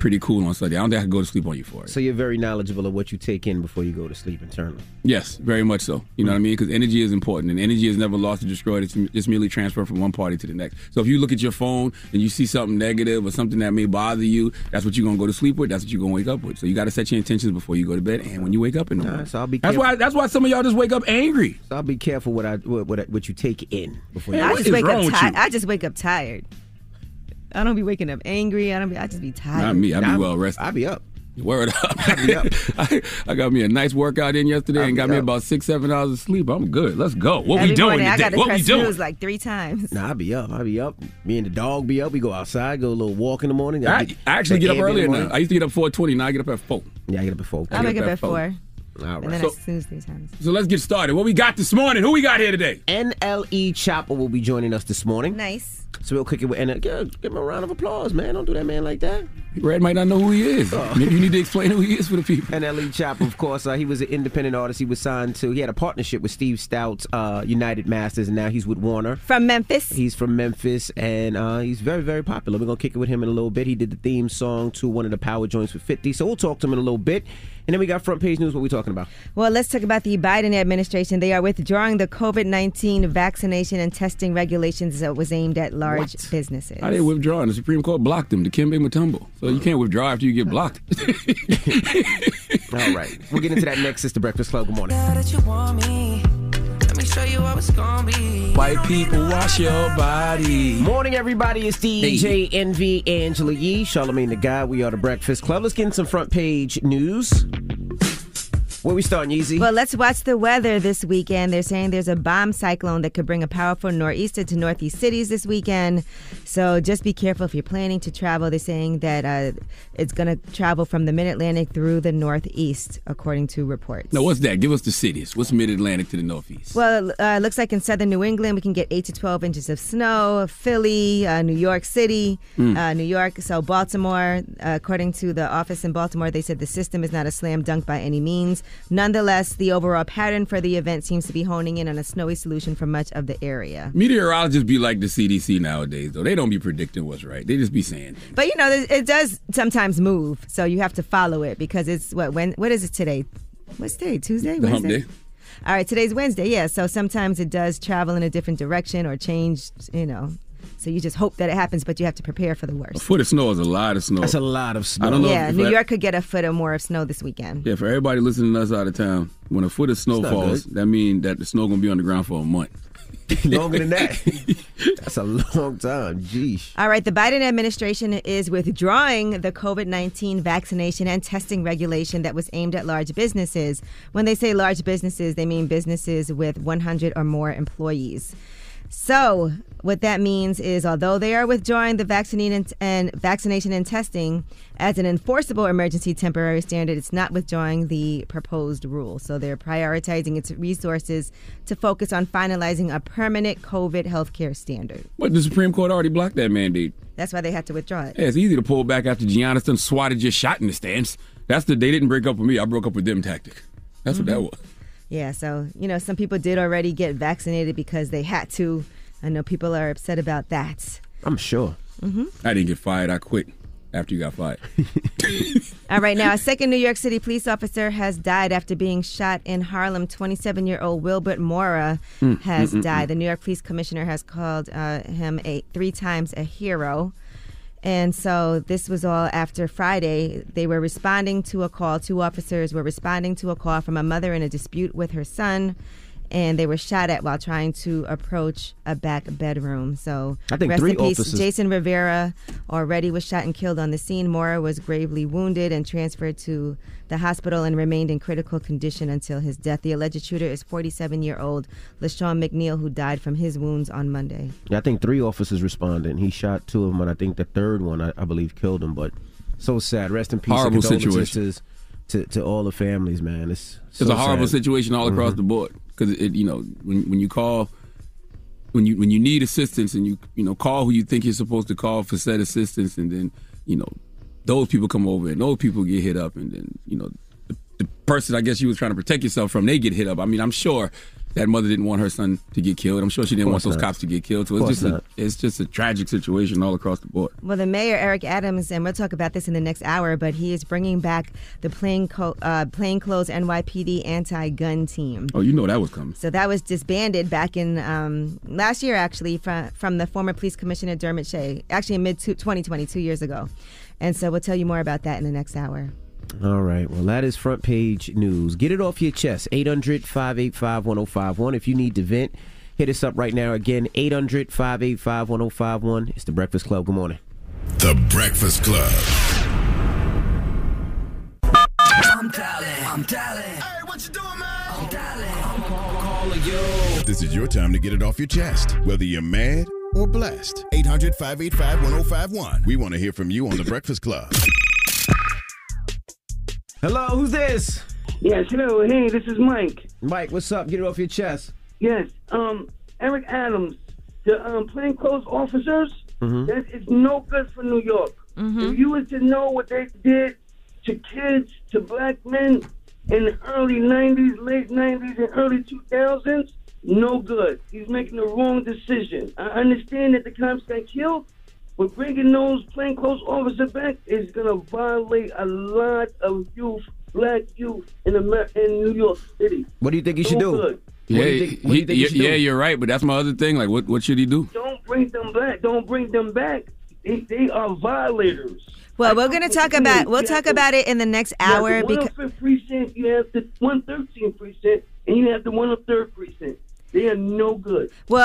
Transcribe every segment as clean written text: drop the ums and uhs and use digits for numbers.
pretty cool on Sunday. I don't think I could go to sleep on Euphoria. So you're very knowledgeable of what you take in before you go to sleep internally. Yes, very much so. You know what I mean? Because energy is important, and energy is never lost or destroyed. It's just merely transferred from one party to the next. So if you look at your phone and you see something negative or something that may bother you, that's what you're going to go to sleep with. That's what you're going to wake up with. So you got to set your intentions before you go to bed and when you wake up in the morning. So I'll be that's why some of y'all just wake up angry. So I'll be careful what you take in before you. I just wake up tired. I don't be waking up angry. I just be tired. Not me. I be well rested. I be up. Word up. I be up. I got me a nice workout in yesterday and got me about 6-7 hours of sleep. I'm good. Let's go. What we doing today? I got to what press we doing? snooze like 3 times. Nah, I be up. Me and the dog be up. We go outside, go a little walk in the morning. I actually get up earlier now. I used to get up 4:20. Now I get up at 4. Yeah, I get up at 4. I wake up at 4. All right. And then I snooze 3 times. So let's get started. What we got this morning? Who we got here today? NLE Chopper will be joining us this morning. Nice. So we'll kick it with NLE. Give him a round of applause, man. Don't do that man like that. Red might not know who he is. Maybe you need to explain who he is for the people. NLE Chopper, of course, he was an independent artist. He had a partnership with Steve Stout's United Masters, and now he's with Warner. From Memphis. He's from Memphis, and he's very, very popular. We're going to kick it with him in a little bit. He did the theme song to one of the Power joints with 50, so we'll talk to him in a little bit. And then we got front page news. What are we talking about? Well, let's talk about the Biden administration. They are withdrawing the COVID-19 vaccination and testing regulations that was aimed at large businesses. How they withdrawing? The Supreme Court blocked them, Dikembe Mutombo. So you can't withdraw after you get blocked. All right. We'll get into that next. It's the Breakfast Club. Good morning. Show you what it's gonna be. White people, wash your body. Morning, everybody. It's DJ Envy, Angela Yee, Charlamagne the God. We are the Breakfast Club. Let's get in some front page news. Where we starting, Yeezy? Well, let's watch the weather this weekend. They're saying there's a bomb cyclone that could bring a powerful nor'easter to northeast cities this weekend. So just be careful if you're planning to travel. They're saying that it's going to travel from the mid-Atlantic through the northeast, according to reports. Now, what's that? Give us the cities. What's mid-Atlantic to the northeast? Well, it looks like in southern New England, we can get 8 to 12 inches of snow. Philly, New York City, New York. So Baltimore, according to the office in Baltimore, they said the system is not a slam dunk by any means. Nonetheless, the overall pattern for the event seems to be honing in on a snowy solution for much of the area. Meteorologists be like the CDC nowadays, though. They don't be predicting what's right. They just be saying things. But, it does sometimes move, so you have to follow it because it's, what is it today? What's today? Tuesday? The Wednesday? hump day. All right, today's Wednesday, yeah. So sometimes it does travel in a different direction or change, So you just hope that it happens, but you have to prepare for the worst. A foot of snow is a lot of snow. That's a lot of snow. I don't know. Yeah, New York could get a foot or more of snow this weekend. Yeah, for everybody listening to us out of town, when a foot of snow falls, that means that the snow going to be on the ground for a month. Longer than that. That's a long time. Jeez. All right, the Biden administration is withdrawing the COVID-19 vaccination and testing regulation that was aimed at large businesses. When they say large businesses, they mean businesses with 100 or more employees. So what that means is, although they are withdrawing the vaccination and testing as an enforceable emergency temporary standard, it's not withdrawing the proposed rule. So they're prioritizing its resources to focus on finalizing a permanent COVID healthcare standard. But the Supreme Court already blocked that mandate. That's why they had to withdraw it. Yeah, it's easy to pull back after Giannis done swatted your shot in the stands. They didn't break up with me. I broke up with them tactic. That's what that was. Yeah, so, some people did already get vaccinated because they had to. I know people are upset about that. I'm sure. Mm-hmm. I didn't get fired. I quit after you got fired. All right, now, a second New York City police officer has died after being shot in Harlem. 27-year-old Wilbert Mora has died. The New York Police Commissioner has called him 3 times a hero. And so this was all after Friday. They were responding to a call. 2 officers were responding to a call from a mother in a dispute with her son. And they were shot at while trying to approach a back bedroom. So I think rest 3 in peace. officers. Jason Rivera already was shot and killed on the scene. Mora was gravely wounded and transferred to the hospital and remained in critical condition until his death. The alleged shooter is 47-year-old LaShawn McNeil, who died from his wounds on Monday. Yeah, I think 3 officers responded. He shot 2 of them, and I think the third one, I believe, killed him. But so sad. Rest in peace. Horrible situation. To all the families, man. It's a horrible situation all across the board. Because when you call, when you need assistance and you call who you think you're supposed to call for said assistance, and then those people come over and those people get hit up, and then the person I guess you was trying to protect yourself from, they get hit up. I mean, I'm sure that mother didn't want her son to get killed. I'm sure she didn't want those cops to get killed. So it's just a tragic situation all across the board. Well, the mayor, Eric Adams, and we'll talk about this in the next hour, but he is bringing back the plainclothes NYPD anti-gun team. Oh, you know that was coming. So that was disbanded back in last year, actually, from the former police commissioner Dermot Shea, actually in mid-2020, 2 years ago. And so we'll tell you more about that in the next hour. All right. Well, that is front page news. Get it off your chest. 800-585-1051. If you need to vent, hit us up right now. Again, 800-585-1051. It's The Breakfast Club. Good morning. The Breakfast Club. I'm dialing. Hey, what you doing, man? I'm dialing. I'm calling you. This is your time to get it off your chest, whether you're mad or blessed. 800-585-1051. We want to hear from you on The Breakfast Club. Hello, who's this? Yes, hello. Hey, this is Mike. Mike, what's up? Get it off your chest. Yes, Eric Adams, the plainclothes officers, that is no good for New York. If you were to know what they did to kids, to black men in the early 90s, late 90s, and early 2000s, no good. He's making the wrong decision. I understand that the cops got killed, but bringing those plainclothes officers back is going to violate a lot of youth, black youth in New York City. What do you think he should do? Good. You're right, but that's my other thing. Like, what should he do? Don't bring them back. They are violators. Well, we're going to talk about. We'll talk about it in the next hour. You have the 105th precinct, you have the 113th precinct, and you have the 103rd precinct. They are no good. Well,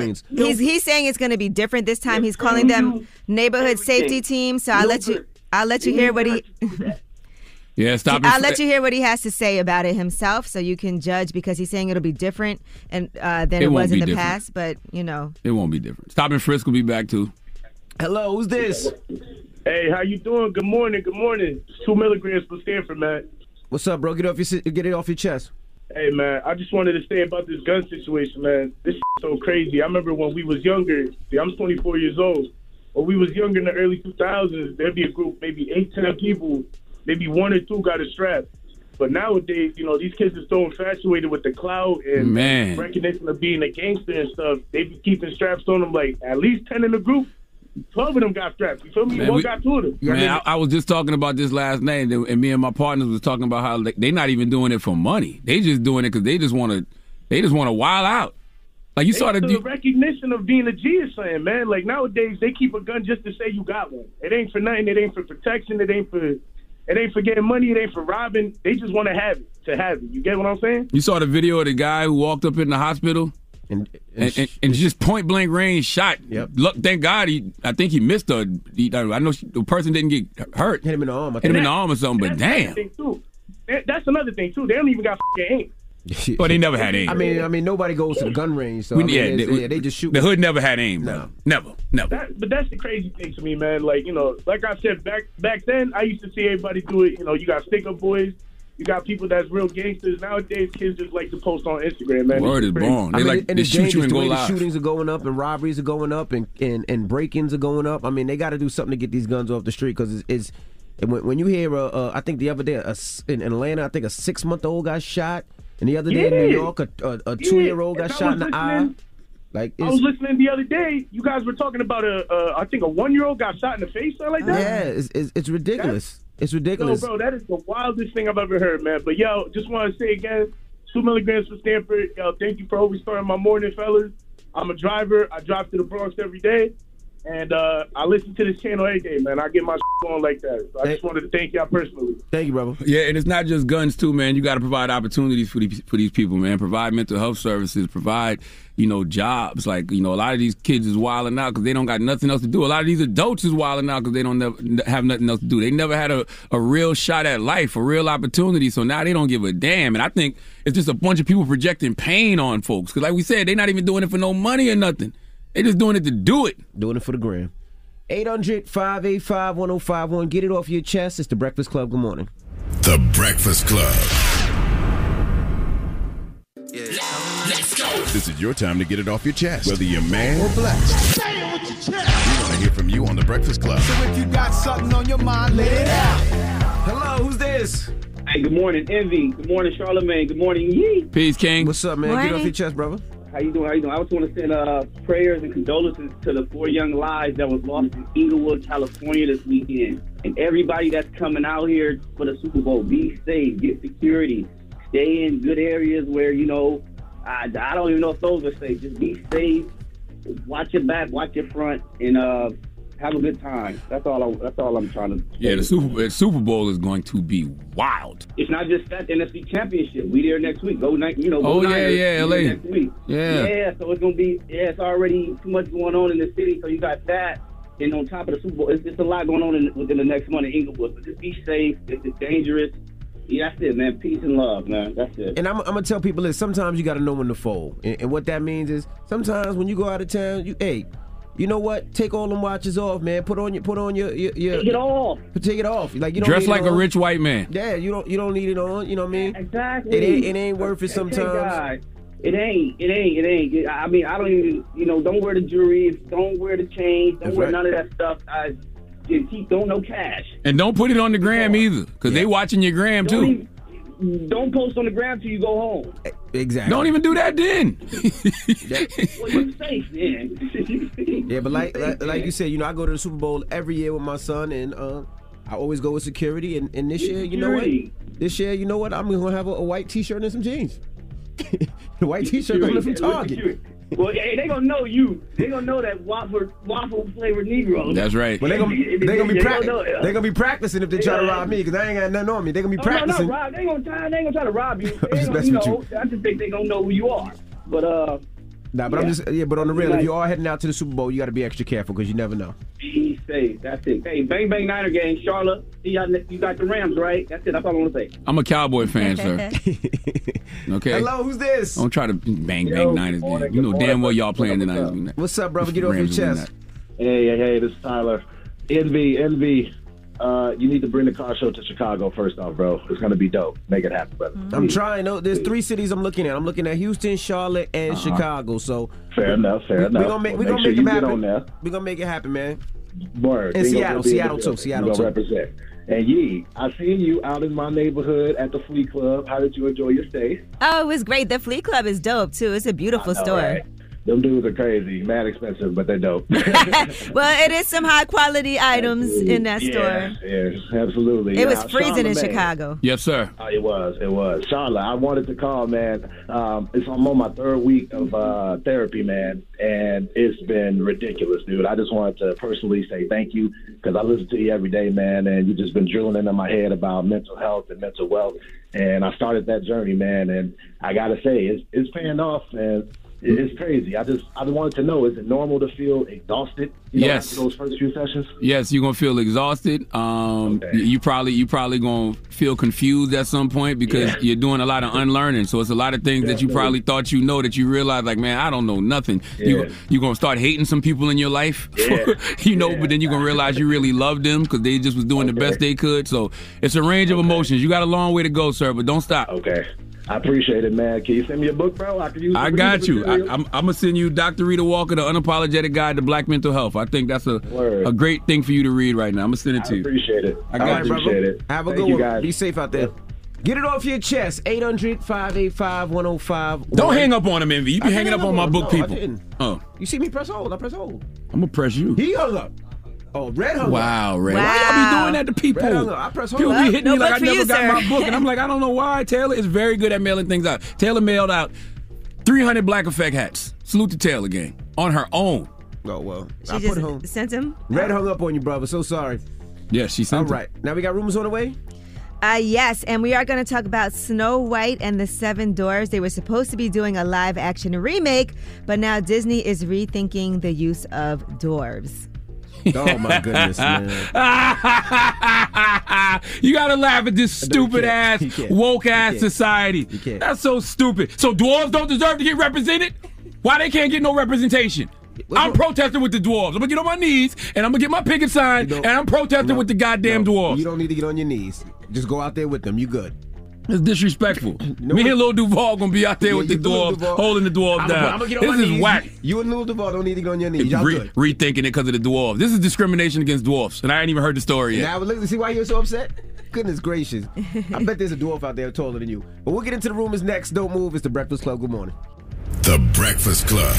he's saying it's going to be different this time. He's calling them neighborhood safety teams. So I'll let you hear what he. Yeah, stop. I'll let you hear what he has to say about it himself, so you can judge, because he's saying it'll be different than it was in the past. But it won't be different. Stop and Frisk will be back too. Hello, who's this? Hey, how you doing? Good morning. It's 2 milligrams for Stanford, man. What's up, bro? Get it off your chest. Hey, man, I just wanted to say about this gun situation, man. This is so crazy. I remember when we was younger. See, I'm 24 years old. When we was younger in the early 2000s, there'd be a group, maybe 8-10 people, maybe 1 or 2 got a strap. But nowadays, these kids are so infatuated with the clout and recognition of being a gangster and stuff. They be keeping straps on them, like at least 10 in the group. 12 of them got straps. You feel me? One got 2 of them. Man, I was just talking about this last night, and me and my partners was talking about how they're not even doing it for money. They just doing it because they just want to wild out. Like you saw the recognition of being a G is saying, man. Like nowadays, they keep a gun just to say you got one. It ain't for nothing. It ain't for protection. It ain't for getting money. It ain't for robbing. They just want to have it. You get what I'm saying? You saw the video of the guy who walked up in the hospital? And just point blank range shot. Yep. Look, thank God I think he missed I know the person didn't get hurt. Hit him in the arm. Hit him in the arm or something. But damn. That's another thing too. They don't even got fucking aim. Well, they never had aim. I mean, nobody goes to the gun range. So they just shoot. The hood never had aim. No, never. But that's the crazy thing to me, man. Like like I said back then, I used to see everybody do it. You got stick-up boys. You got people that's real gangsters. Nowadays, kids just like to post on Instagram, man. Word is born. They shoot you and go live. The shootings are going up, and robberies are going up, and break-ins are going up. I mean, they got to do something to get these guns off the street, because it's when you hear, I think the other day in Atlanta, I think a 6-month-old got shot, and the other day in New York, a 2-year-old got shot in the eye. I was listening the other day. You guys were talking about I think a 1-year-old got shot in the face, something like that. Yeah, it's ridiculous. It's ridiculous. Yo, bro, that is the wildest thing I've ever heard, man. But, yo, just want to say again, 2 milligrams for Stanford. Yo, thank you for always starting my morning, fellas. I'm a driver. I drive to the Bronx every day. And I listen to this channel every day, man. I get my on like that. So I just wanted to thank y'all personally. Thank you, brother. Yeah, and it's not just guns, too, man. You got to provide opportunities for these people, man. Provide mental health services. Provide, jobs. Like, a lot of these kids is wilding out because they don't got nothing else to do. A lot of these adults is wilding out because they don't have nothing else to do. They never had a real shot at life, a real opportunity. So now they don't give a damn. And I think it's just a bunch of people projecting pain on folks. Because like we said, they're not even doing it for no money or nothing. They just doing it to do it. Doing it for the gram. 800-585-1051. Get it off your chest. It's The Breakfast Club. Good morning. The Breakfast Club. Let's go. This is your time to get it off your chest, whether you're mad or blessed. Say it with your chest. We want to hear from you on The Breakfast Club. So if you got something on your mind, let it out. Hello, who's this? Hey, good morning, Envy. Good morning, Charlamagne. Good morning, Yee. Peace, King. What's up, man? Get off your chest, brother. How you doing? I just want to send prayers and condolences to the 4 young lives that was lost in Inglewood, California this weekend. And everybody that's coming out here for the Super Bowl, be safe, get security, stay in good areas where, I don't even know if those are safe. Just be safe, watch your back, watch your front, and have a good time. That's all I'm trying to say. Yeah, the Super Bowl is going to be wild. It's not just that NFC Championship. We there next week. Go Niners. Yeah, LA. Next week. Yeah. So it's gonna be. Yeah, it's already too much going on in the city. So you got that, and on top of the Super Bowl, it's just a lot going on within the next month in Inglewood. So just be safe. It's dangerous. Yeah, that's it, man. Peace and love, man. That's it. And I'm gonna tell people this. Sometimes you got to know when to fold, and what that means is sometimes when you go out of town, you know what? Take all them watches off, man. Put on your Take it off. Take it off. Like you don't dress need like it on. a rich white man. Yeah, you don't need it on. You know what I mean? Exactly. It ain't worth it sometimes. It ain't. I mean, I don't even. Don't wear the jewelry. Don't wear the chains. Don't wear none of that stuff. Don't no cash. And don't put it on the gram either, because they watching your gram too. Don't post on the gram till you go home. Exactly. Don't even do that then. Well, you're safe, man. Yeah, but like you said, I go to the Super Bowl every year with my son, and I always go with security. And this year, you know what? I'm gonna have a white T-shirt and some jeans. The white T-shirt coming from Target. Well, they gonna know you. They gonna know that waffle flavored Negro. That's right. Well, they gonna be practicing if they try to rob me, because I ain't got nothing on me. They gonna be practicing. No, rob. They ain't gonna try to rob you. I just think they gonna know who you are. But but on the real, if you are heading out to the Super Bowl, you got to be extra careful because you never know. Be safe. That's it. Hey, bang bang Niner game, Charlotte. You got the Rams, right? That's it. That's all I want to say. I'm a Cowboy fan, sir. Okay. Hello, who's this? Don't try to bang Niners game. You know damn well y'all playing the Niners. What's up, brother? Get off your chest. Hey, this is Tyler. Envy. You need to bring the car show to Chicago first off, bro. It's going to be dope. Make it happen, brother. I'm trying. There's 3 cities I'm looking at. I'm looking at Houston, Charlotte, and Chicago. So Fair enough. We're going to make it happen. We're going to make it happen, man. Word. And Seattle too. Seattle too. Represent. And Yee, I seen you out in my neighborhood at the Flea Club. How did you enjoy your stay? Oh, it was great. The Flea Club is dope, too. It's a beautiful store. Right? Them dudes are crazy. Mad expensive, but they're dope. Well, it is some high-quality items in that store. Yes, absolutely. It was freezing in Chicago. Yes, sir. It was. Charlotte, I wanted to call, man. I'm on my 3rd week of therapy, man, and it's been ridiculous, dude. I just wanted to personally say thank you, because I listen to you every day, man, and you've just been drilling into my head about mental health and mental wealth, and I started that journey, man, and I got to say, it's paying off, and it's crazy. I just wanted to know, is it normal to feel exhausted? Yes. After those first few sessions? Yes, you're going to feel exhausted. Okay. You probably going to feel confused at some point because you're doing a lot of unlearning. So it's a lot of things that you probably thought you know that you realize, like, man, I don't know nothing. You're going to start hating some people in your life, but then you're going to realize you really love them because they just was doing the best they could. So it's a range of emotions. You got a long way to go, sir, but don't stop. Okay. I appreciate it, man. Can you send me a book, bro? I got you. I'm going to send you Dr. Rita Walker, The Unapologetic Guide to Black Mental Health. I think that's a great thing for you to read right now. I'm going to send it to you. I appreciate it. I appreciate it. Have a good one. Guys. Be safe out there. Get it off your chest. 800-585-1051. Don't hang up on him, Envy. You be hanging up on my book people. I didn't. Oh. You see me press hold. I press hold. I'm going to press you. He hung up. Oh, Red hung up. Wow, Red. Why y'all be doing that to people? Red hung up. I press hold. People be hitting me like I never got my book. And I'm like, I don't know why. Taylor is very good at mailing things out. Taylor mailed out 300 Black Effect hats. Salute to Taylor gang. On her own. Oh, well. She just sent him? Red hung up on you, brother. So sorry. Yeah, she sent him. All right. Now we got rumors on the way? Yes, and we are going to talk about Snow White and the Seven Dwarfs. They were supposed to be doing a live-action remake, but now Disney is rethinking the use of dwarves. Oh my goodness, man. You gotta laugh at this stupid ass, woke ass society. That's so stupid. So dwarves don't deserve to get represented? Why they can't get no representation? I'm protesting with the dwarves. I'm gonna get on my knees and I'm gonna get my picket sign and I'm protesting with the goddamn dwarves. You don't need to get on your knees. Just go out there with them. You good. It's disrespectful. Me and Lil Duval gonna be out there with the dwarves, holding the dwarves down. This is whack. You and Lil Duval don't need to go on your knees. Y'all good. Rethinking it because of the dwarves. This is discrimination against dwarfs, and I ain't even heard the story yet. Now, look, see why you're so upset? Goodness gracious. I bet there's a dwarf out there taller than you. But we'll get into the rumors next. Don't move. It's The Breakfast Club. Good morning. The Breakfast Club.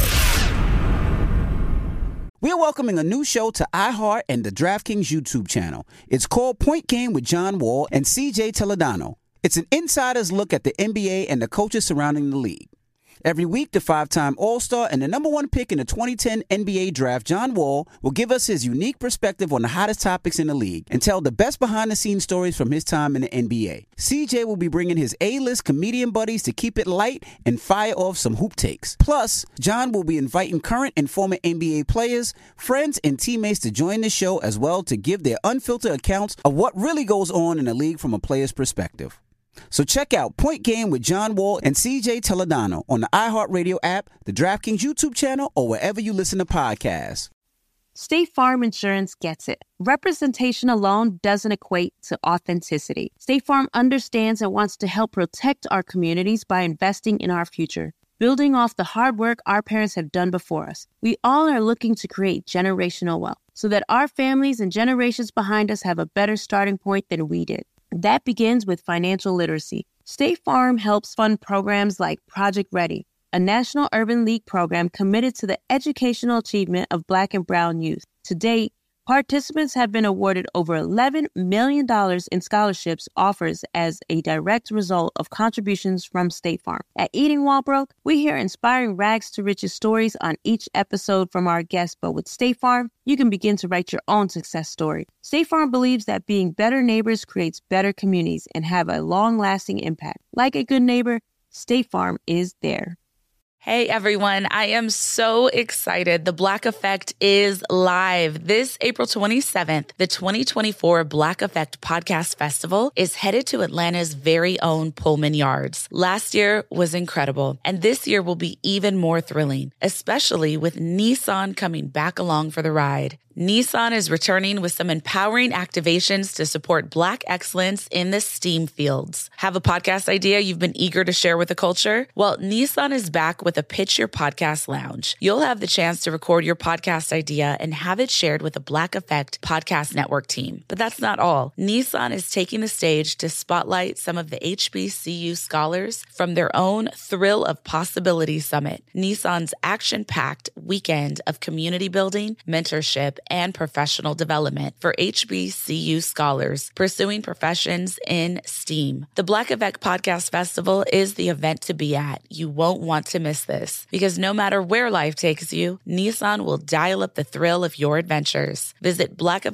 We're welcoming a new show to iHeart and the DraftKings YouTube channel. It's called Point Game with John Wall and CJ Toledano. It's an insider's look at the NBA and the coaches surrounding the league. Every week, the 5-time All-Star and the #1 pick in the 2010 NBA Draft, John Wall, will give us his unique perspective on the hottest topics in the league and tell the best behind-the-scenes stories from his time in the NBA. CJ will be bringing his A-list comedian buddies to keep it light and fire off some hoop takes. Plus, John will be inviting current and former NBA players, friends, and teammates to join the show as well to give their unfiltered accounts of what really goes on in the league from a player's perspective. So check out Point Game with John Wall and CJ Toledano on the iHeartRadio app, the DraftKings YouTube channel, or wherever you listen to podcasts. State Farm Insurance gets it. Representation alone doesn't equate to authenticity. State Farm understands and wants to help protect our communities by investing in our future, building off the hard work our parents have done before us. We all are looking to create generational wealth so that our families and generations behind us have a better starting point than we did. That begins with financial literacy. State Farm helps fund programs like Project Ready, a National Urban League program committed to the educational achievement of Black and Brown youth. To date, participants have been awarded over $11 million in scholarships offers as a direct result of contributions from State Farm. At Eating While Broke, we hear inspiring rags to riches stories on each episode from our guests, but with State Farm, you can begin to write your own success story. State Farm believes that being better neighbors creates better communities and have a long-lasting impact. Like a good neighbor, State Farm is there. Hey everyone, I am so excited. The Black Effect is live. This April 27th, the 2024 Black Effect Podcast Festival is headed to Atlanta's very own Pullman Yards. Last year was incredible, and this year will be even more thrilling, especially with Nissan coming back along for the ride. Nissan is returning with some empowering activations to support Black excellence in the STEAM fields. Have a podcast idea you've been eager to share with the culture? Well, Nissan is back with a Pitch Your Podcast Lounge. You'll have the chance to record your podcast idea and have it shared with a Black Effect Podcast Network team. But that's not all. Nissan is taking the stage to spotlight some of the HBCU scholars from their own Thrill of Possibility Summit, Nissan's action-packed weekend of community building, mentorship, and professional development for HBCU scholars pursuing professions in STEAM. The Black Effect Podcast Festival is the event to be at. You won't want to miss this because no matter where life takes you, Nissan will dial up the thrill of your adventures. Visit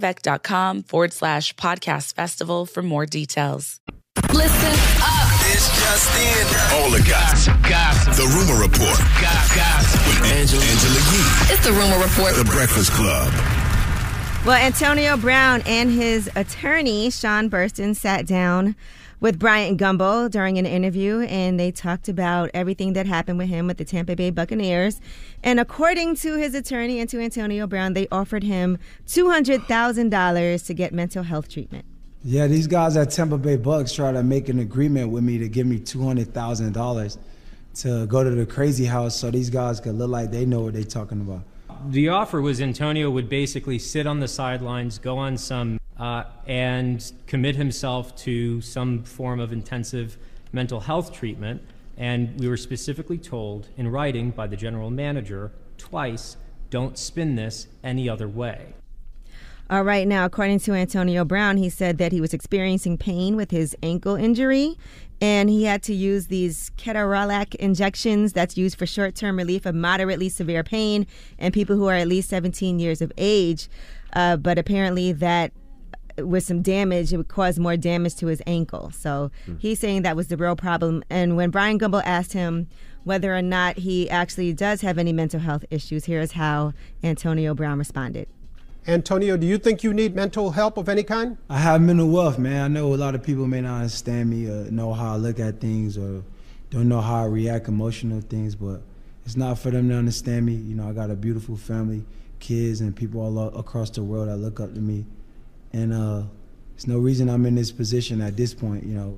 blackeffect.com/podcast festival for more details. Listen up. It's just in. All the gossip. The Rumor Report. Gossip. With Angela Yee. It's the Rumor Report. The Breakfast Club. Well, Antonio Brown and his attorney, Sean Burstyn, sat down with Bryant Gumbel during an interview, and they talked about everything that happened with him with the Tampa Bay Buccaneers. And according to his attorney and to Antonio Brown, they offered him $200,000 to get mental health treatment. Yeah, these guys at Tampa Bay Bucks tried to make an agreement with me to give me $200,000 to go to the crazy house so these guys could look like they know what they're talking about. The offer was Antonio would basically sit on the sidelines, go on some, and commit himself to some form of intensive mental health treatment. And we were specifically told in writing by the general manager twice, don't spin this any other way. All right, now, according to Antonio Brown, he said that he was experiencing pain with his ankle injury, and he had to use these ketorolac injections that's used for short-term relief of moderately severe pain in people who are at least 17 years of age. But apparently that with some damage, it would cause more damage to his ankle. So he's saying that was the real problem. And when Bryant Gumbel asked him whether or not he actually does have any mental health issues, here's how Antonio Brown responded. Antonio, do you think you need mental help of any kind? I have mental wealth, man. I know a lot of people may not understand me or know how I look at things or don't know how I react emotional things, but it's not for them to understand me. You know, I got a beautiful family, kids, and people all across the world that look up to me. And there's no reason I'm in this position at this point, you know.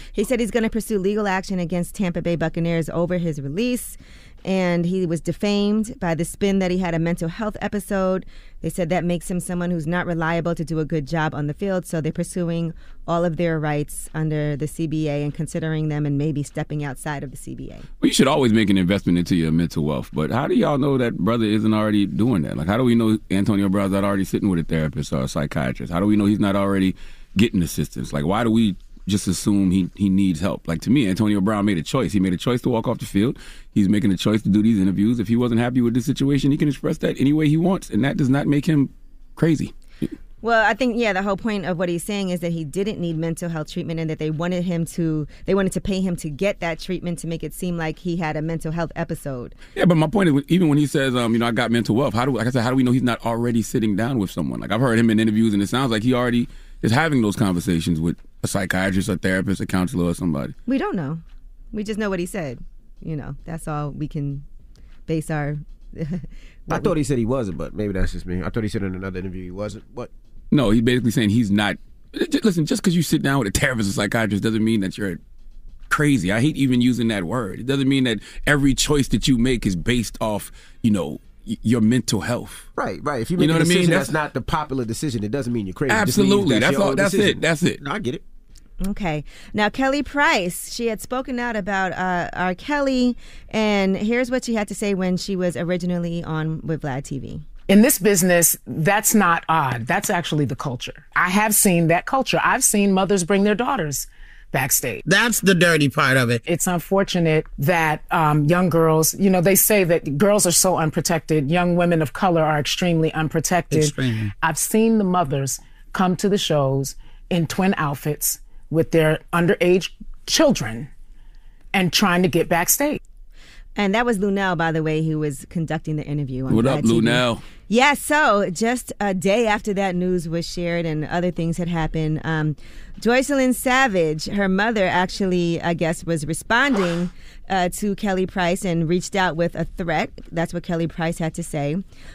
He said he's going to pursue legal action against Tampa Bay Buccaneers over his release. And he was defamed by the spin that he had a mental health episode. They said that makes him someone who's not reliable to do a good job on the field. So they're pursuing all of their rights under the CBA and considering them and maybe stepping outside of the CBA. Well, you should always make an investment into your mental wealth. But how do y'all know that brother isn't already doing that? Like, how do we know Antonio Brown's not already sitting with a therapist or a psychiatrist? How do we know he's not already getting assistance? Like, why do we just assume he needs help? Like, to me, Antonio Brown made a choice. He made a choice to walk off the field. He's making a choice to do these interviews. If he wasn't happy with the situation, he can express that any way he wants, and that does not make him crazy. Well, I think, the whole point of what he's saying is that he didn't need mental health treatment and that they wanted to pay him to get that treatment to make it seem like he had a mental health episode. Yeah, but my point is, even when he says, I got mental wealth, how do we know he's not already sitting down with someone? Like, I've heard him in interviews, and it sounds like he already is having those conversations with a psychiatrist, a therapist, a counselor, or somebody. We don't know. We just know what he said. That's all we can base our... I thought he said he wasn't, but maybe that's just me. I thought he said in another interview he wasn't. What? No, he's basically saying he's not... Listen, just because you sit down with a therapist or psychiatrist doesn't mean that you're crazy. I hate even using that word. It doesn't mean that every choice that you make is based off, your mental health. Right. If you make a decision that's not the popular decision, it doesn't mean you're crazy. Absolutely. That's it. No, I get it. Okay. Now, Kelly Price, she had spoken out about R. Kelly, and here's what she had to say when she was originally on with Vlad TV. In this business, that's not odd. That's actually the culture. I have seen that culture. I've seen mothers bring their daughters backstage. That's the dirty part of it. It's unfortunate that young girls, they say that girls are so unprotected. Young women of color are extremely unprotected. Extremely. I've seen the mothers come to the shows in twin outfits with their underage children and trying to get backstage. And that was Lunel, by the way, who was conducting the interview on What up, TV. Lunel? Yeah, so just a day after that news was shared and other things had happened, Joycelyn Savage, her mother actually, I guess, was responding to Kelly Price and reached out with a threat. That's what Kelly Price had to say.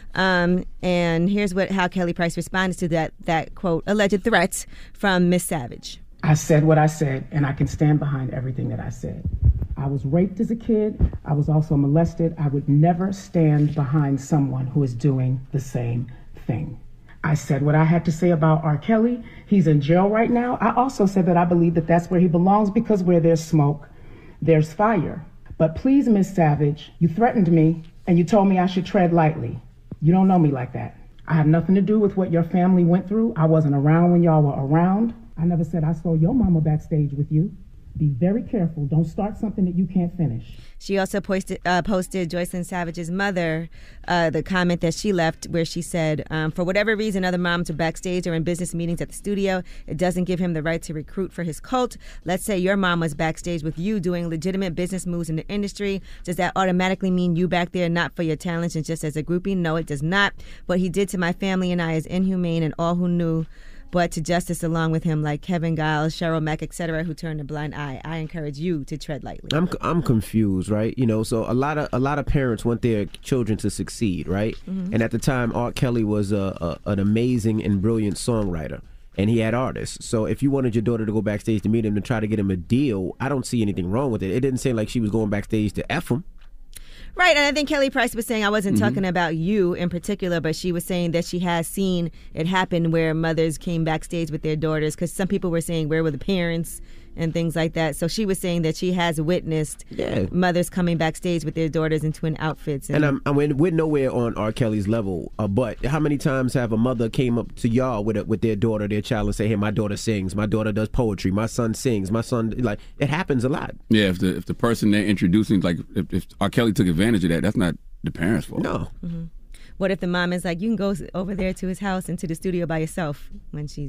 And here's how Kelly Price responded to that quote, alleged threat from Miss Savage. I said what I said, and I can stand behind everything that I said. I was raped as a kid. I was also molested. I would never stand behind someone who is doing the same thing. I said what I had to say about R. Kelly. He's in jail right now. I also said that I believe that that's where he belongs because where there's smoke, there's fire. But please, Miss Savage, you threatened me and you told me I should tread lightly. You don't know me like that. I have nothing to do with what your family went through. I wasn't around when y'all were around. I never said I saw your mama backstage with you. Be very careful. Don't start something that you can't finish. She also posted Joycelyn Savage's mother, the comment that she left where she said, for whatever reason, other moms are backstage or in business meetings at the studio. It doesn't give him the right to recruit for his cult. Let's say your mom was backstage with you doing legitimate business moves in the industry. Does that automatically mean you back there not for your talents and just as a groupie? No, it does not. What he did to my family and I is inhumane, and all who knew but to justice along with him, like Kevin Giles, Cheryl Mack, etc., who turned a blind eye. I encourage you to tread lightly. I'm confused, right? So a lot of parents want their children to succeed, right? Mm-hmm. And at the time, R. Kelly was an amazing and brilliant songwriter, and he had artists. So if you wanted your daughter to go backstage to meet him and try to get him a deal, I don't see anything wrong with it. It didn't seem like she was going backstage to F him. Right, and I think Kelly Price was saying, I wasn't talking about you in particular, but she was saying that she has seen it happen where mothers came backstage with their daughters, because some people were saying, where were the parents and things like that. So she was saying that she has witnessed mothers coming backstage with their daughters in twin outfits. And we're nowhere on R. Kelly's level, but how many times have a mother came up to y'all with their daughter, their child, and say, hey, my daughter sings, my daughter does poetry, my son sings, my son, like, it happens a lot. Yeah, if the person they're introducing, like, if R. Kelly took advantage of that, that's not the parents' fault. No. Mm-hmm. What if the mom is like, you can go over there to his house and to the studio by yourself when she's...